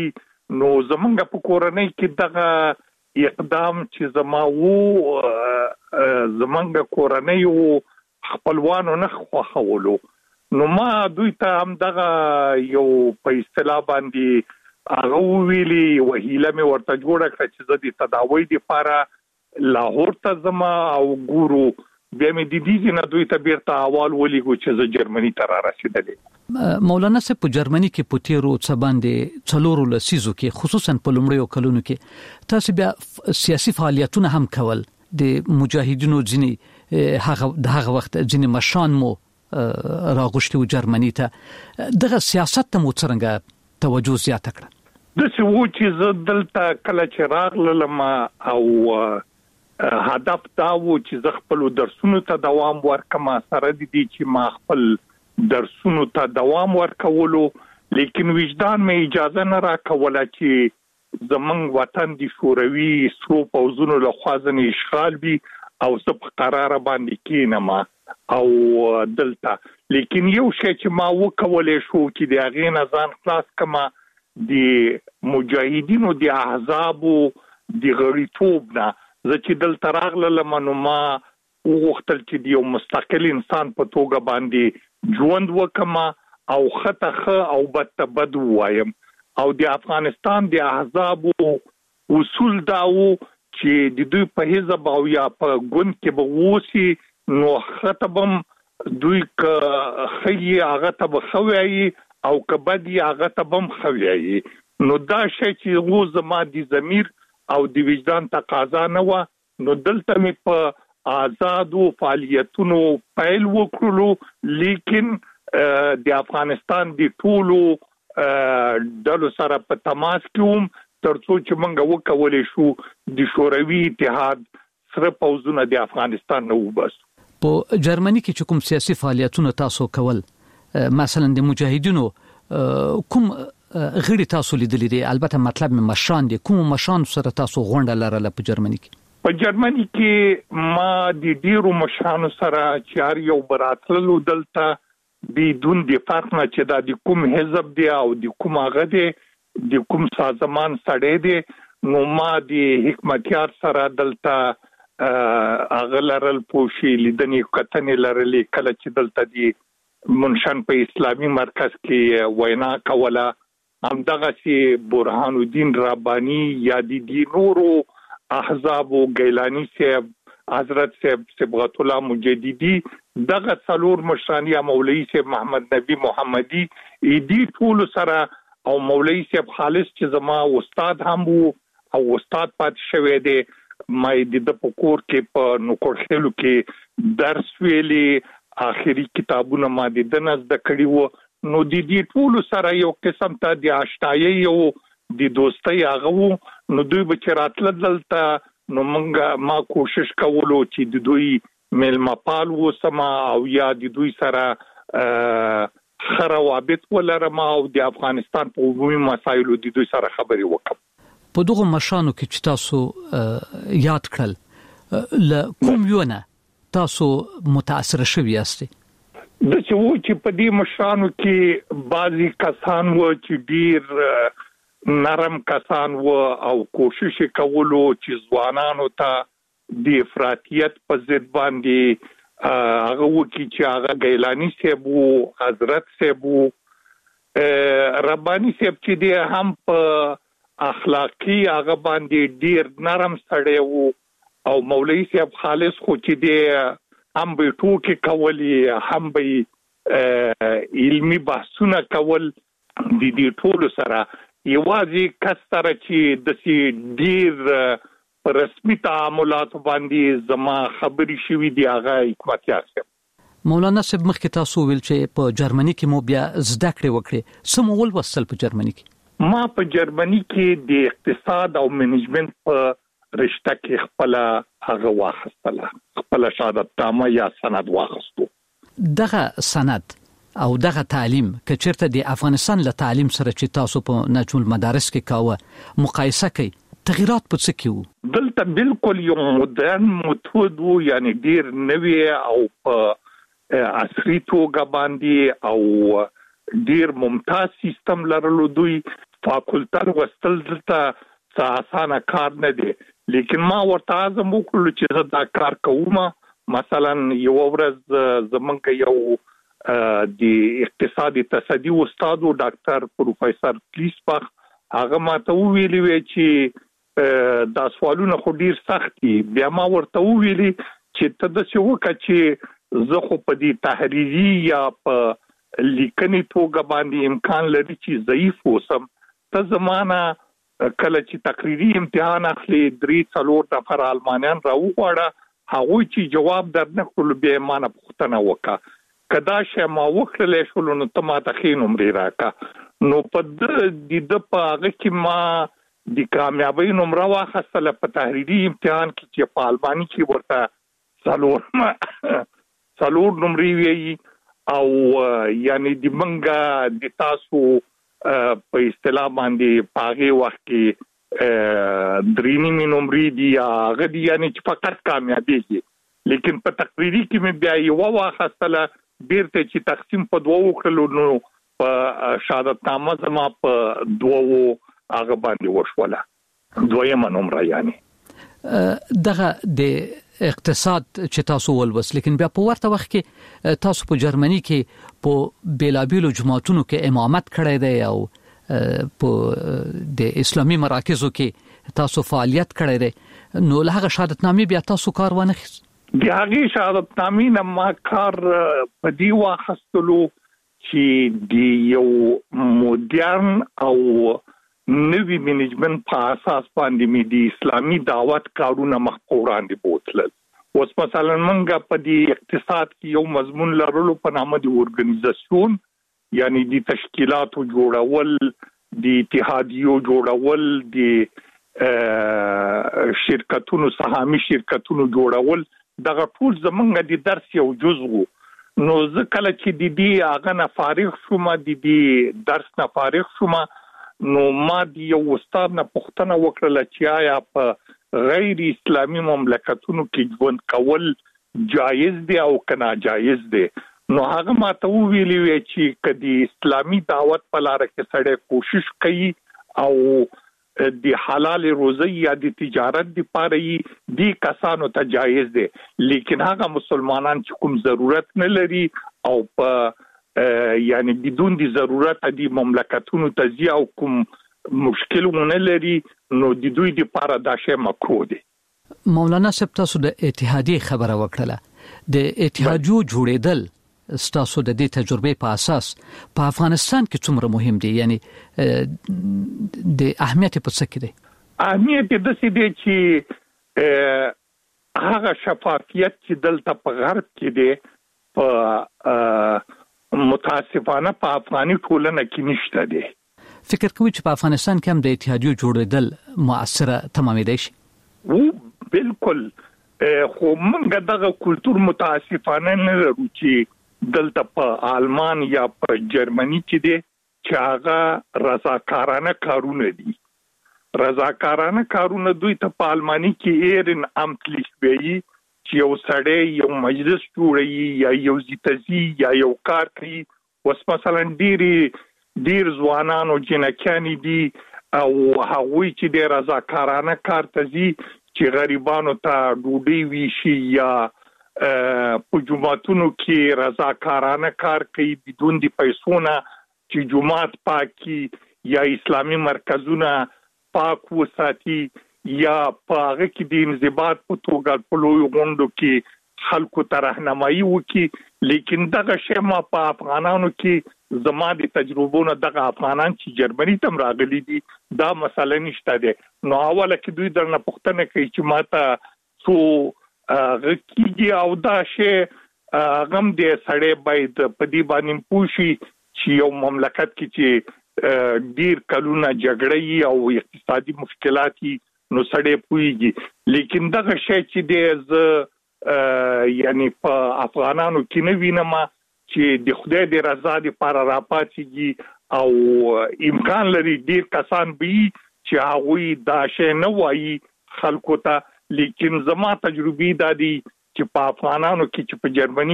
نو زمونږ په کورنۍ کې دغه اقدام چې زما وو زمونږ کورنۍ وو خپلوانو نه خوښولو نو ما دوی ته هم دغه یو په اصطلاح باندې هغه ویلي وهیله مې ورته جوړه کړه چې زه د تداوی لپاره لاهور ته ځم او ګورو بیا مې د دې نه دوی ته بیرته احوال ولیکو چې زه جرمني ته را رسیدلې مولانا صاحب په جرمني کې په تیرو څه باندې څلورو لسیزو کې خصوصا په لومړیو کلونو کې تاسو بیا سیاسي فعالیتونه هم کول د مجاهدینو ځینې هغه وخت ځینې مشان مو راغشتو جرمني ته دغه سیاست ته مو څنګه توجه زیاته کړه د څه و چې زه دلته کله چې راغلم او هدف دا و چې زه خپل درسونو ته دوام ورکم سره د دې چې ما خپل درسونو ته دوام ورکولو لیکن وجدان مې اجازه نه راکوله چې زمونږ وطن د شوروي سرو پوځونو له خوا ځنې اشغال وي او زه په قراره باندې کېنم او دلته لیکن یو شی چې ما وکولای شو چې د هغې نه ځان خلاص کما د مجاهدینو د احزابو د غړیتوب نه زه چې دلته راغلم نو ما وغوښتل چې د یو مستقل انسان په توګه باندې ژوند وکم او خطه او بد وایم او د افغانستان د احزابو اصول داو چې د دوی په حزب او یا په ګوند کې به ووسی نو خطبم دوی که خی هغه ته بخوي او کبدي هغه ته بم خوي نو دا شی چې غو زما د ضمیر او د وجدان تقاضا نه و نو دلته مې په آزادو فعالیتونو پیل وکړلو لیکن د افغانستان د ټولو ډلو سره په تماس کې ترڅو چې موږ وکولای شو د شوروي اتحاد سره پوځونه د افغانستان نه وباسو په جرمني کې چې کوم سیاسي فعالیتونه تاسو کول مثلا د مجاهدینو کوم غړي تاسو لیدلې دي البته مطلب مې مشان دي کوم مشان سره تاسو غونډه لرله په جرمني کې په جرمني کې ما د ډیرو مشانو سره چې یو براتلو دلته بدون د فرق نه چې د کوم حزب دی او د کوم هغه دی د کوم سازمان سره دی نو ما د حکمتیار سره دلته اغلرل پوشي لیدنې کتنې لرلې کله چې دلته دی منشن په اسلامي مرکز کې وینا کوله همدغه سي برهان الدین ربانی یا د نورو احزاب او گیلانی صاحب حضرت صاحب صبغت الله مجددي دغه څلور مشران یا مولوی صاحب محمد نبی محمدي دې ټول سره او مولوی صاحب خالص چې زما استاد هم وو او استاد پات شوی دی مې د پکور کې په نوکړخلو کې درس ویلي آخري کتابونه ما د دنس د کړي وو نو د دې ټول سره یو قسم ته د آشنایي او د دوستۍ هغه نو دوی به راتل دلته نو ما کوشش کولو چې د دوی ملمپال وسما او یا د دوی سره خروابط ولرم او د افغانستان په عمومي مسایلو د دوی سره خبري وکم په دغه مشانو کې چې تاسو یاد کړل ل کوم یو نه تاسو متاثر شوی یاست د چې په دې مشانو کې بعضی کسان و چې ډیر نرم کسان و او کوشش کولو چې ځوانانو ته د افراطیت په ضد باندې هغه وکي چې هغه گیلانی صاحب او حضرت صاحب ربانی صاحب چې دی هم په اخلاقی هغه باندې ډیر نرم سړی وو او مولوی صاحب خالص خو چې دی هم به ټوکې کولې هم به علمي بحثونه کول د دې ټول سره یوازې کس سره چې د ډیر رسمي تعاملات باندې زما خبري شوي دی هغه حکمتیار صاحب مولانا صاحب مخکې تاسو ویل چې په جرمني کې مو بیا زده کړې وکړې سم ول وصل په جرمني کې ما په جرمني کې د اقتصاد او منیجمنت په رشته کې خپل هغه واخستله خپل شهادت نامه یا سند واخستو دغه سند او دغه تعلیم که چیرته د افغانستان له تعلیم سره چې تاسو په نجوم مدارس کې کاوه مقایسه کوي تغیرات په څه کې وو دلته بالکل یو مدرن میتود وو یعنی ډیر نوی او په عصري توګه باندې او ډیر ممتاز سیستم لرلو دوی فاکولټر وستل دلته اسانه کار نه دی لیکن ما ورته اعظم وکړل چې زه دا کار کوم مثلا یو ورځ زمونږ یو د اقتصادي تصدی استاد او ډاکټر پروفیسور کلیسپاخ هغه ماته ویلي وی چې دا سوالونه خو ډیر سخت دي بیا ما ورته ویلي چې ته د څه وکړه چې زه خو په دې تحریری یا په لیکنې توګه باندې امکان لري چې ضعیف اوسم ته زمانہ کله چې تقریری امتحان اخلي 3-4 نفر آلمانیان راوغواړه هغه چې جواب درنه کول به مانه پوښتنه وکړه کدا شه ما وکړلې شول نو ته ماته خې نمرې راکا نو په د په هغه کې ما د کامیابی نمره واخیستله په تحریری امتحان کې چې په آلماني کې ورته څلور نمرې وی او یعنی د منګه د تاسو په اصطلاح باندې پاغه وخت کې درینی نمرې دی هغه دی یعنی چې فقط کامیابی دي لیکن په تقریری کې مې بیا یو واخستله بیرته چې تقسیم په دوه وکړلو نو په شهادتنامه زما په دوه هغه باندې وشوله دویمه نمره یعنی دغه د اقتصاد چې تاسو ولوس لیکن بیا په ورته وخت کې تاسو په جرمني کې په بیلابیلو جماعتونو کې امامت کړی دی او په د اسلامي مراکزو کې تاسو فعالیت کړی دی نو له هغه شهادتنامې بیا تاسو کار ونه خیست بیا هغه شهادتنامې نه ما کار په دی واخستلو چې دی یو مدرن او نوی منیجمنت په اساس باندې مې د اسلامي دعوت کارونه مخ وړاندې بوتل اوس مثلا منګه په دې اقتصاد کې یو مضمون لرلو په نامه د اورګنایزیشن یعنی د تشکیلاتو جوړول د اتحادیو جوړول د شرکتونو سهامي شرکتونو جوړول دغه ټول زمونږ د درس یو جزء نو ځکه چې د دې هغه نه فارغ شوم د دې درس نه فارغ شوم نو ما دی یو استاد نه پوښتنه وکړه چې آیا په غیر اسلامي مملکتونو کې ژوند کول جایز دی او کنا جایز دی نو هغه ماته ویلي وی چې کدي اسلامي دعوت په لار کې سړی کوشش کوي او د حلال روزي یا د تجارت لپاره دی کسانو ته جایز دی لیکن هغه مسلمانان چې کوم ضرورت نه لري او په یعنی بدون دی ضرورت دی مملکتونو تزیه او کوم مشکلونه لري نو د دوی لپاره دا شی مکروه دی مولانا صاحب تاسو د اتحادیه خبره وکړه د اتحادیو جوړېدل تاسو د دې تجربې په اساس په افغانستان کې څومره مهم دی یعنی د اهمیت په څه کې دی اهمیت د څه دی چې هغه شفافیت چې دلته په غرب کې دی په متاسفانه په افغاني ټولنه کې نشته دی فکر کوئ چې په افغانستان کې هم د اتحادیو جوړېدل مؤثره تمامېدای شي بالکل خو موږ دغه کلچر متاسفانه نه لرو چې دلته په آلمان یا په جرمني کې دی چې هغه رضاکارانه کارونه دي رضاکارانه کارونه دوی ته په آلماني کې ایرن امتلیش وی چې یو سړی یو مجلس جوړي یا یو زیتزي یا یو کار کوي وس مثلا ډیر ځوانان او جنکیان دي او هغوی چې د رضاکارانه کار تزي چې غریبانو ته ډوډۍ ویشي یا په جمعتونو کې رضاکارانه کار کوي بدون د پیسو نه چې جمعات پاکي یا اسلامي مرکزونه پاک وساتي یا په هغه کې د انضباط په توګه په لوی غونډو کې خلکو ته راهنمایي وکړي لیکن دغه شی ما په افغانانو کې زما د تجربونو دغه افغانان چې جرمني تم راغلي دي دا مسله نشته ده نو اوله کې دوی درنه پوښتنه کوي چې ماته څو غکیږي او دا شی غم دې سړی باید په دې باندې پوښي چې یو مملکت کې چې ډیر کلونه جګړې او اقتصادي مشکلات نو سړی پويږي لیکن دغه شی چې د یعنی په افغانانو کې نه وینم چې د خدای د رضا لپاره راپاتېږي او امکان لري ډیر کسان به چې هغه دا شی نه وایي خلکو ته لیکن زما تجربه دا دي چې په افغانانو کې چې په جرمني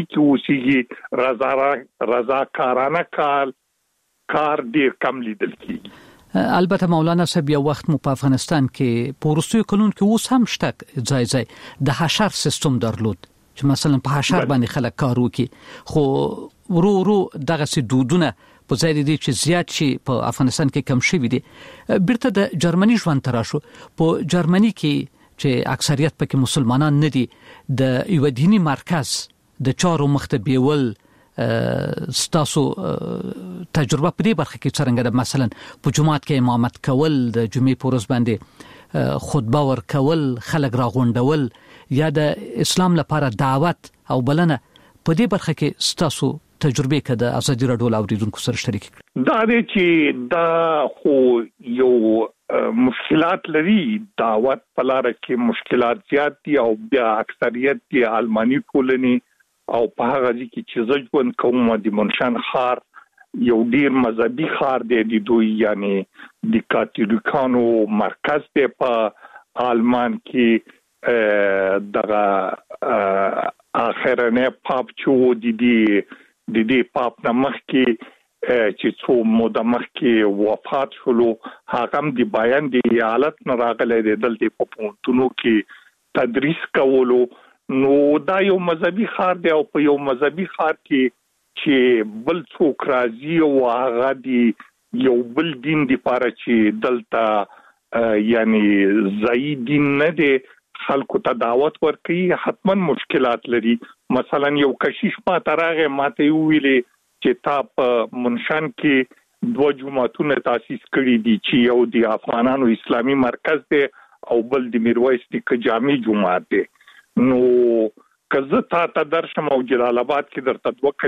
کې رضاکارانه کار ډیر کم لیدل کیږي البته مولانا صاحب یو وخت مو په افغانستان کې په وروستیو کلونو کې اوس هم شته ځای د حشر سیستم درلود چې مثلا په حشر باندې خلک کار وکړي خو ورو دغه سي دودونه په ځای دي چې زیات شي په افغانستان کې کم شي دي. بیرته د جرمني ژوند تراشو په جرمني کې چې اکثریت پکې مسلمانان نه دي د یو دینی مرکز د چارو مختبیول ستاسو تجربه په دې برخه کې څنګه ده؟ مثلا په جمعات کې امامت کول، د جمعې په ورځ باندې خطبه ورکول، خلک راغونډول یا د اسلام لپاره دعوت او بلنه، په دې برخه کې ستاسو تجربه کې د ازادي راډیو اوریدونکو سره شریک کړئ. دا دی چې دا خو یو مشکلات لري، دعوت په لار کې مشکلات زیات دي او بیا اکثریت دی آلماني ټولنې او په هغه ځای کې چې زه ژوند کوم د منشان ښار یو ډیر مذهبي ښار دی، د دوی یعنی د کاتولیکانو مرکز دی په آلمان کې. دغه اخرنه پاپ چې د دې پاپ نمخ کې چې څو موده مخکې وفات شولو هغه هم د بیان د حالت نه راغلی دی، دلته په پوهنتونو کې تدریس کولو. نو دا یو مذهبي ښار دی او په یو مذهبي ښار کې چې بل څوک راځي او هغه د یو بل دین لپاره چې دلته یعنی ځایی دین نه دی خلکو ته دعوت ورکړي، حتما مشکلات لري. مثلا یو کشیش ما تراغه ماته ویلې چې تا په منشان کې 2 جماعتونه تاسیس کړي دي چې یو د افغانانو اسلامي مرکز دی او بل د میرویس نیکه جامع جماعت دی. نو کزه تا درشم او جلال آباد کې درته 2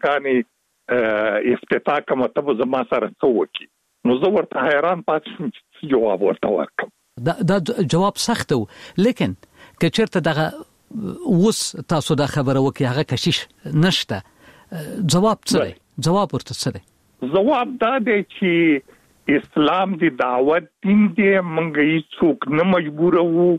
کلیساګانې افتتاح کوم ته زما سره څوکي. نو زه ورته حیران پاتې شوم چې جواب ورته ورکړم. دا جواب سخت و، لیکن که چیرته دغه اوس تاسو دا خبره وکي هغه کشیش نشته، جواب څه دی؟ جواب ورته څه دی؟ جواب دا دی چې اسلام دی دعوت دین دی، مونږ یې څوک نه مجبور وو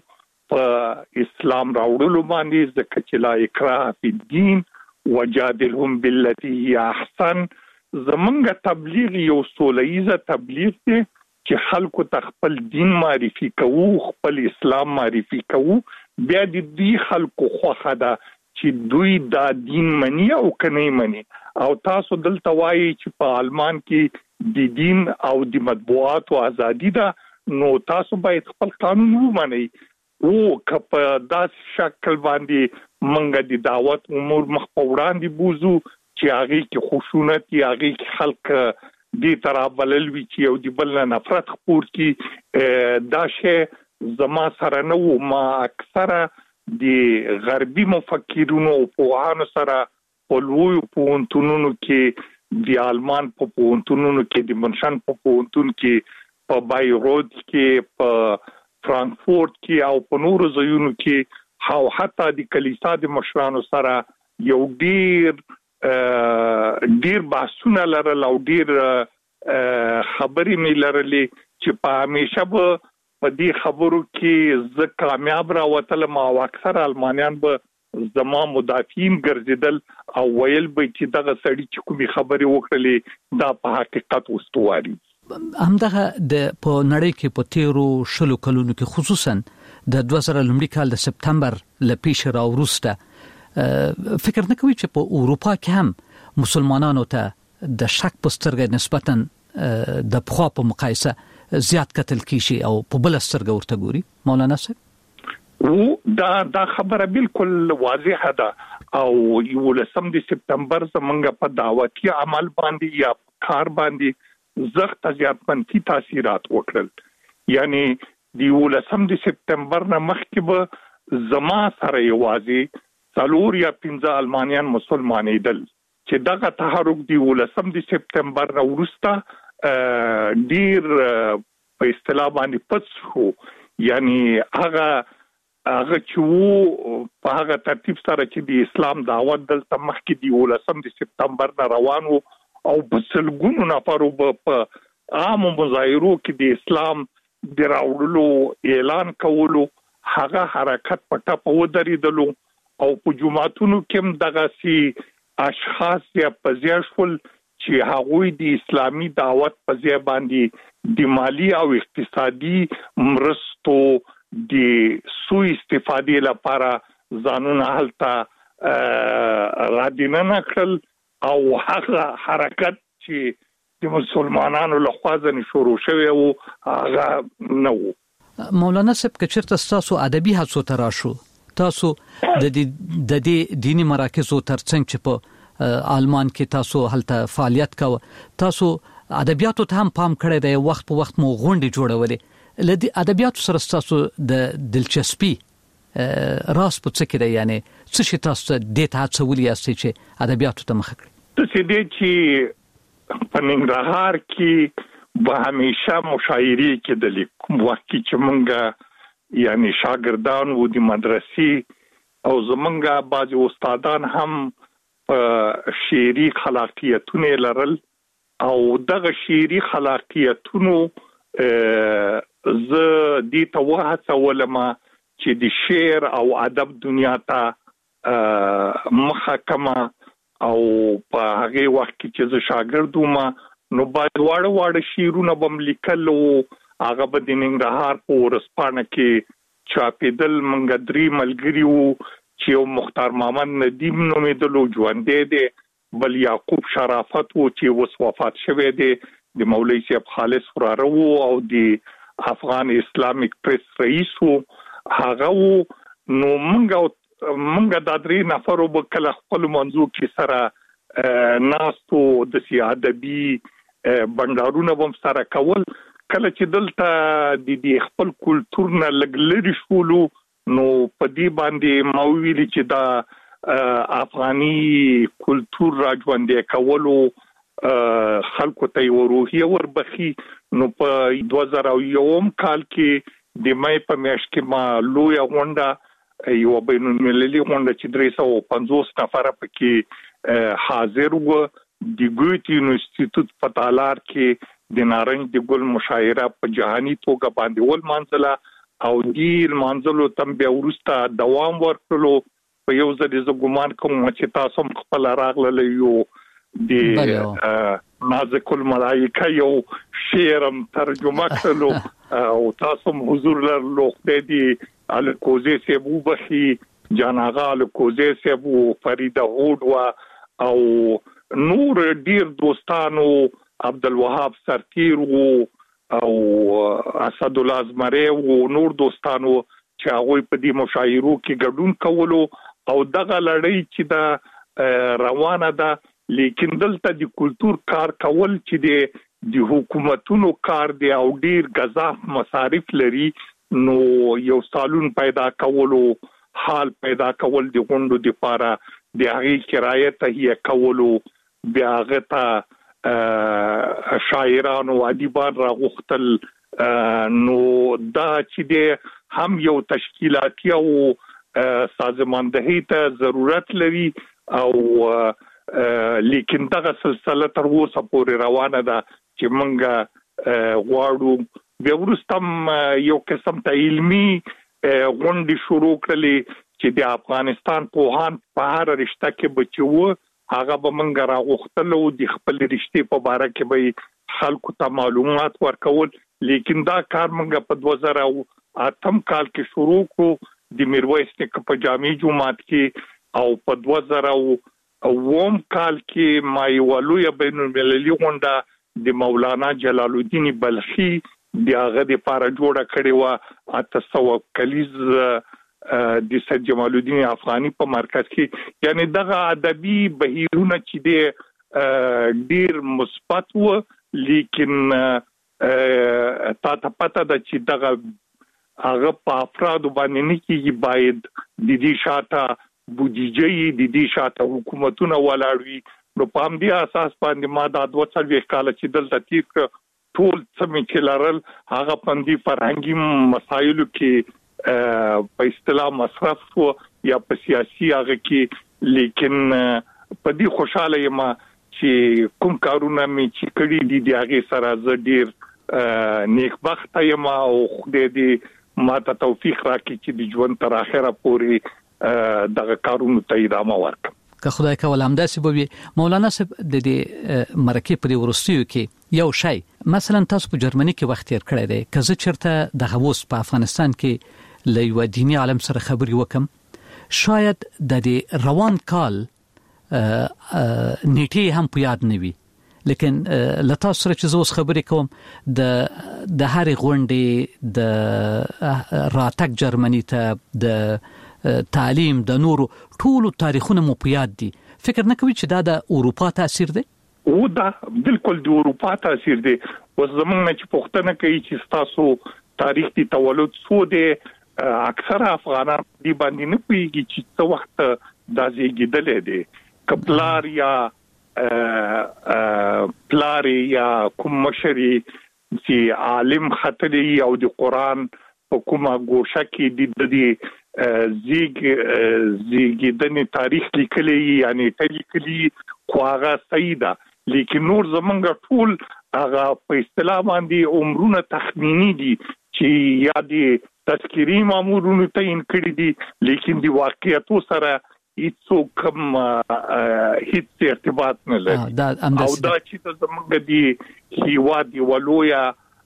په اسلام راوړلو باندې، ځکه چې لا اکراه فی الدین وجادلهم بالتي هي احسن. زمونږ تبلیغ یو سولهیزه تبلیغ دی چې خلکو ته خپل دین معرفي کوو، خپل اسلام معرفي کوو، بیا د دې خلکو خوخه ده چې دوی دا دین مني او کني مني. او تاسو دلته وایي چې په آلمان کې د دین او د مطبوعات او ازادي ده، نو تاسو باید خپل قانون ومنئ. او که په داس شکل باندې منګه د دعوت امور مخ په وړاندې بوزو چې هغه کې خشونت یا هغه کې خلک دې ترابلل وی چې یو د بل نفرت خپور کی دا شی زما سره نو ما اکثره د غربي مفکرونو او پوهانو سره په لوی پوهنتونونو کې د آلمان په پوهنتونونو کې د منشان په پوهنتون کې په بایروت کې په فرانکفورت کې او په نورو ځایونو کې او حتی د کلیسا د مشرانو سره یو ډیر بحثونه لرل او ډیر خبرې مې لرلې چې په همیشه په دې خبرو کې زه کامیاب راوتلم او اکثر آلمانیان به زما مدافعین ګرځیدل او ویل به چې دغه سړی چې کومې خبرې وکړلې دا په حقیقت واستواري. همدغه د په نړۍ کې په تیرو 10 کلونو کې خصوصا د 2000 لومړي کال د سپتمبر لپاره راوروسته فکر نه کوي چې په اروپا کې هم مسلمانانو ته د شک په سترګه نسبتا د پخوا په مقایسه زیات قتل کیشي او په بل سترګه ورته ګوري؟ مولانا صاحب دا خبره بالکل واضحه ده او 19 سپتمبر زمونږ په دعوتي عمل باندې یا کار باندې زخت زیات منفي تاثیرات وکړل. یعنی د 19 سپتمبر نه مخکې به زما سره یوازې 4 یا 5 آلمانیان مسلمانېدل چې دغه تحرک دی 19 سپتمبر وروسته ډیر په اصطلاح باندې پڅ شو. یعنی هغه چې په هغه ترتیب سره چې د اسلام دعوت دلته مخکې دی 19 سپتمبر روان وو او په سلګونو نفرو په عام مظاهرو کې د اسلام د راوړلو اعلان کولو هغه حرکت پټه په ودرېدلو او په جمعتونو کې هم دغه سي اشخاص یا پزیاشول چې هغوی د اسلامي دعوت په ځای باندې د مالی او اقتصادي مرستو د سوء استفادې لپاره ځانونه هلته رادینه کړل او هغه حرکت چې د مسلمانانو لخوا ځنې شروع شوی او هغه نه و. مولانا صاحب که چېرته ستاسو ادبي هڅو ته راشو، تاسو د دې دینی مراکزو ترڅنګ چې په آلمان کې تاسو هلته فعالیت کوه، تاسو ادبیاتو ته هم پام کړی دی، وخت په وخت مو غونډې جوړولې. له دې ادبیاتو سره ستاسو د دلچسپي راس په څه کې دی؟ یعنی څه شي تاسو دې ته هڅولي یاستئ چې ادبیاتو ته مخه کړئ؟ څه دې چې په ننګرهار کې به همیشه مشاعرې کېدلې، کوم وخت چې مونږ یعنی شاګردان وو د مدرسې او زمونږ بعضې استادان هم شعري خلاقیتونه لرل او دغه شعري خلاقیتونو زه دې ته وهڅولم چې د شعر او ادب دنیا ته مخه کما او په هغه وخت کې چې زه شاګرد وم نو باید واړه شعرونه بم لیکل او هغه به د ننګرهار په ورځپاڼه کې چاپېدل. مونږ درې ملګري وو چې یو مختار محمد ندیم نومېدلو ژوندی دی، بل یعقوب شرافت وو چې اوس وفات شوی دی، د مولوي صاحب خالص وراره وو او د افغان اسلامیک پریس رئیس وو هغه وو. نو مونږ دا درې نفر وو کله خپل منځو کې سره ناستو د ادبي بندارونه هم سره کول. کله چې دلته د خپل کلتور نه لږ لرې شولو نو په دې باندې ما ویلي چې دا افغاني کلتور را ژوندی کولو خلکو ته یو روحیه وربخي. نو په 2001 کال کې د مې په میاشت کې ما لویه غونډه یو بین المللي غونډه چې 350 نفر پکې حاضر وو. د ګوتې انسټیټیوټ په تالار کې د نارنج د ګل مشاعره په جهاني توګه باندې ول منځله او د منځلو تم بیا ورسته دوام ورکړلو. په یو ځل زه ګومان کوم چې تاسو خپل راغله یو د نازک الملائکه یو شعرم ترجمه کړلو او تاسو حضور لرلو. د دې الکوزی سیبو بخي جاناغا الکوزی سیبو فریده هود او نور ډیر دوستانو عبدالوهاب سرتیر او اسد الله ازمری او نور دوستانو چې هغه په دې مشاعرو کې ګډون کولو او دغه لړۍ چې دا روانه ده. لیکن دلته د کلتور کار کول چې د حکومتونو کار دی او ډیر غذاف مصارف لري، نو یو سالون پیدا کولو حال پیدا کول د غونډو د لپاره د هغې کرایه تهیه کولو، بیا هغه ته شاعران او ادیبان راغوښتل. نو دا چې دی هم یو تشکیلاتي او سازماندهي ته ضرورت لري او لیکن دغه سلسله تر اوسه پورې روانه ده چې مونږ غواړو. بیا وروسته یو قسم ته علمي غونډې شروع کړلې چې د افغانستان پوهان په هر رشته کې بچو هغه به مونږ راغوښتل او د خپل رشتې په باره کې به خلکو ته معلومات ورکول. لیکن دا کار مونږ په 2008 کال کې شروع کړو د میرویس نیکه په جامع جومات کې او په 2009 کال کې ما یو لویه بین المللي غونډه د مولانا جلال الدین بلخي د هغه د لپاره جوړه کړې وه 800 کلیز د سید جمال الدین افغاني په مرکز کې. یعنی دغه ادبي بهیرونه چې دی ډیر مثبت و، لیکن تا ته پته ده چې دغه هغه په افرادو باندې نه کېږي، باید د دې شاته بودیجه د دې شاته حکومتونه ولاړ وي. نو په همدې اساس باندې ما دا 2 کال چې دلته تیر ټول څه چې لرل هغه پندې فرهنګي مسایلو کې په اصطلاح مصرف شو یا په سیاسي هغه کې. لیکن په دې خوشاله یم چې کوم کارونه مې چې کړی دي د هغه سره زه ډیر نیکبخته یم او خدای دې ماته توفیق راکړي چې د ژوند تر اخره پورې دغه کارونو ته ادامه ورکړم. که خدای کول همداسې به وي. مولانا صاحب د دې مرکې په ورستیو کې یو شی مثلا تاسو په جرمني کې وخت تیر کړی دی، که زه چیرته د غوس په افغانستان کې له یو دینی عالم سره خبرې وکم، شاید د دې روان کال نیټه هم په یاد نه وي، لیکن لتا سره چې زوس خبرې کوم د هر غونډې د راتګ جرمني ته د تعلیم د نورو ټولو تاریخونه مو په یاد دي. فکر نه کوي چې دا د اروپا تاثیر دی؟ او دا بالکل د اروپا تاثیر دی. اوس زمونږ چې پوښتنه کوي چې تاسو تاریخ دی تولد سو دی، اکثره افغانان دی باندې نه پوهیږي چې څه وخت دا زیږیدل دي، کپلار یا کوم مشري چې عالم خطري او د قران په کومه ګوشه کې د زیږیدنې تاریخ لیکلي یعنی لیکلي خو هغه صحیح ده، لیکن نور زمونږ ټول هغه په اصطلاح باندې عمرونه تخمینی دي چې یا د تذکری مامورونو تعین کړی دي، لیکن د واقعیتو سره هیڅ کوم هیڅ ارتباط نه لري. او دا چې زمونږ د هیواد یو لویه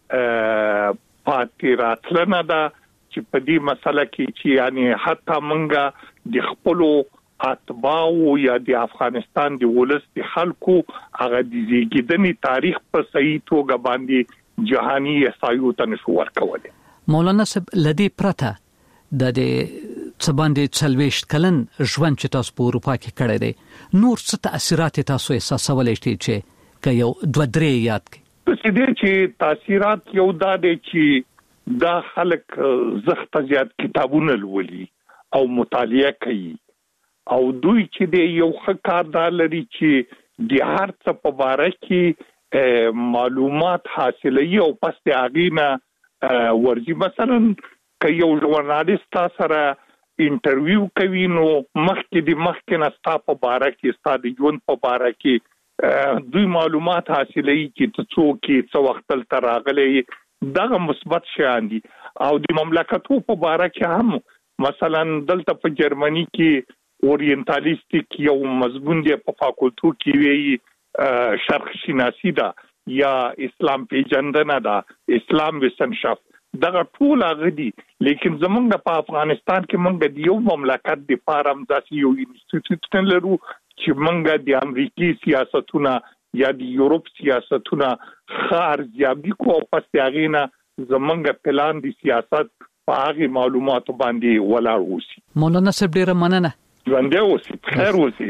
پاتې راتلنه ده چې په دې مسله کې چې یعنی حتی مونږ د خپلو اتباعو یا د افغانستان د ولس د خلکو هغه د زیږیدنې تاریخ په صحیح توګه باندې جهاني احصایو ته نشو ورکولی. مولانا صاحب لدی پرته د څباندې 40 کلن ژوند چې تاسو په اروپا کې کړی دی، نور څه تاثیرات تاسو احساسولای شئ چې که یو 2-3 یاد کړئ؟ څه دي چې تاثیرات یو دا دي چې دا خلک زخت زیات کتابونه لولي او مطالعه کوي، او دوی چې د یو ښه کار لري چې د هر څه په اړه کې معلومات حاصلوي او پس د هغې نه ورځي. مثلا که یو ژورنالیست سره انټرویو کوي نو مخکې نه ستا په اړه کې ستا د ژوند په اړه کې دوی معلومات حاصلوي چې ته څوک یې، څه وخت دلته راغلی، دغه مثبت شیان دي. او د مملکتو په اړه کې هم مثلا دلته په جرمني کې اورینټالیستیک یو مضمون دی په فاکولټو کې وی شرق شناسی ده یا اسلام پیژندنه ده، اسلام وسنشافت، دغه ټول هغه دي. لیکن زمونږ په افغانستان کې مونږ د یو مملکت د فارم داسې یو انسټیټیوټ لرو چې مونږ د امریکای سیاستونه یا د یورپ سیاستونه خار ارزیابي کو او پس هغه نه زمونږ پلان د سیاست په هغه معلوماتو باندې ولاړ اوسي. مولانا صاحب ډیره مننه. ژوند اوسي، خیر اوسي.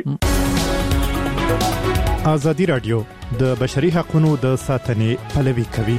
ازادي رادیو د بشري حقوقو د ساتنې پلوي کوي.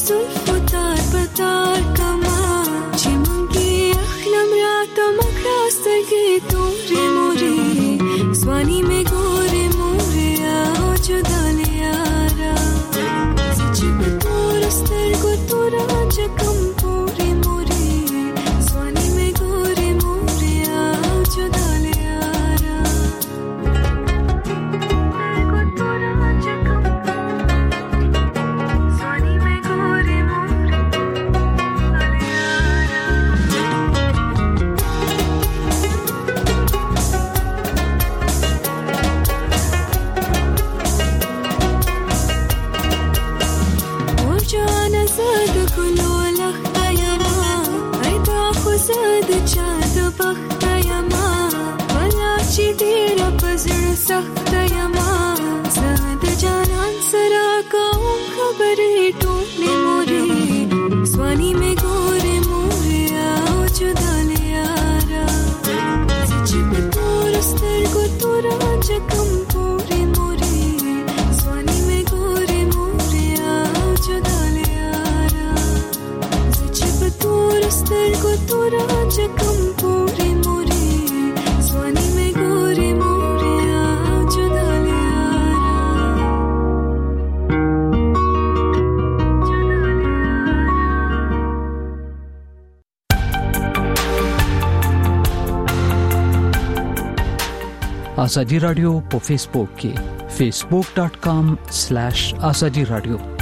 زلفو تار پتار کما چې مونږی اخلم رات مکراستګي تورې مورې ځواني مې ګورې مورې او جدا لیارا چې په تور سترګو تور چکم پورې مورې ځواني مې ګورې مورې او جدا لیارا زد چا د بخت یما ولا چې ډیر پزړ سخت یما زد جانان سره کوم خبرې ټولې مورې ځواني مې ګورې مورې او جدا لیارا چې په تور سترګو تور چکم پورې مورې ځواني مې ګورې مورې او جدا لیارا چې په تور سترګو تور چکم پورې مورې ځواني مې ګورې مورې او جدا ازادي رادیو په فیسبوک کې facebook.com/azadi radio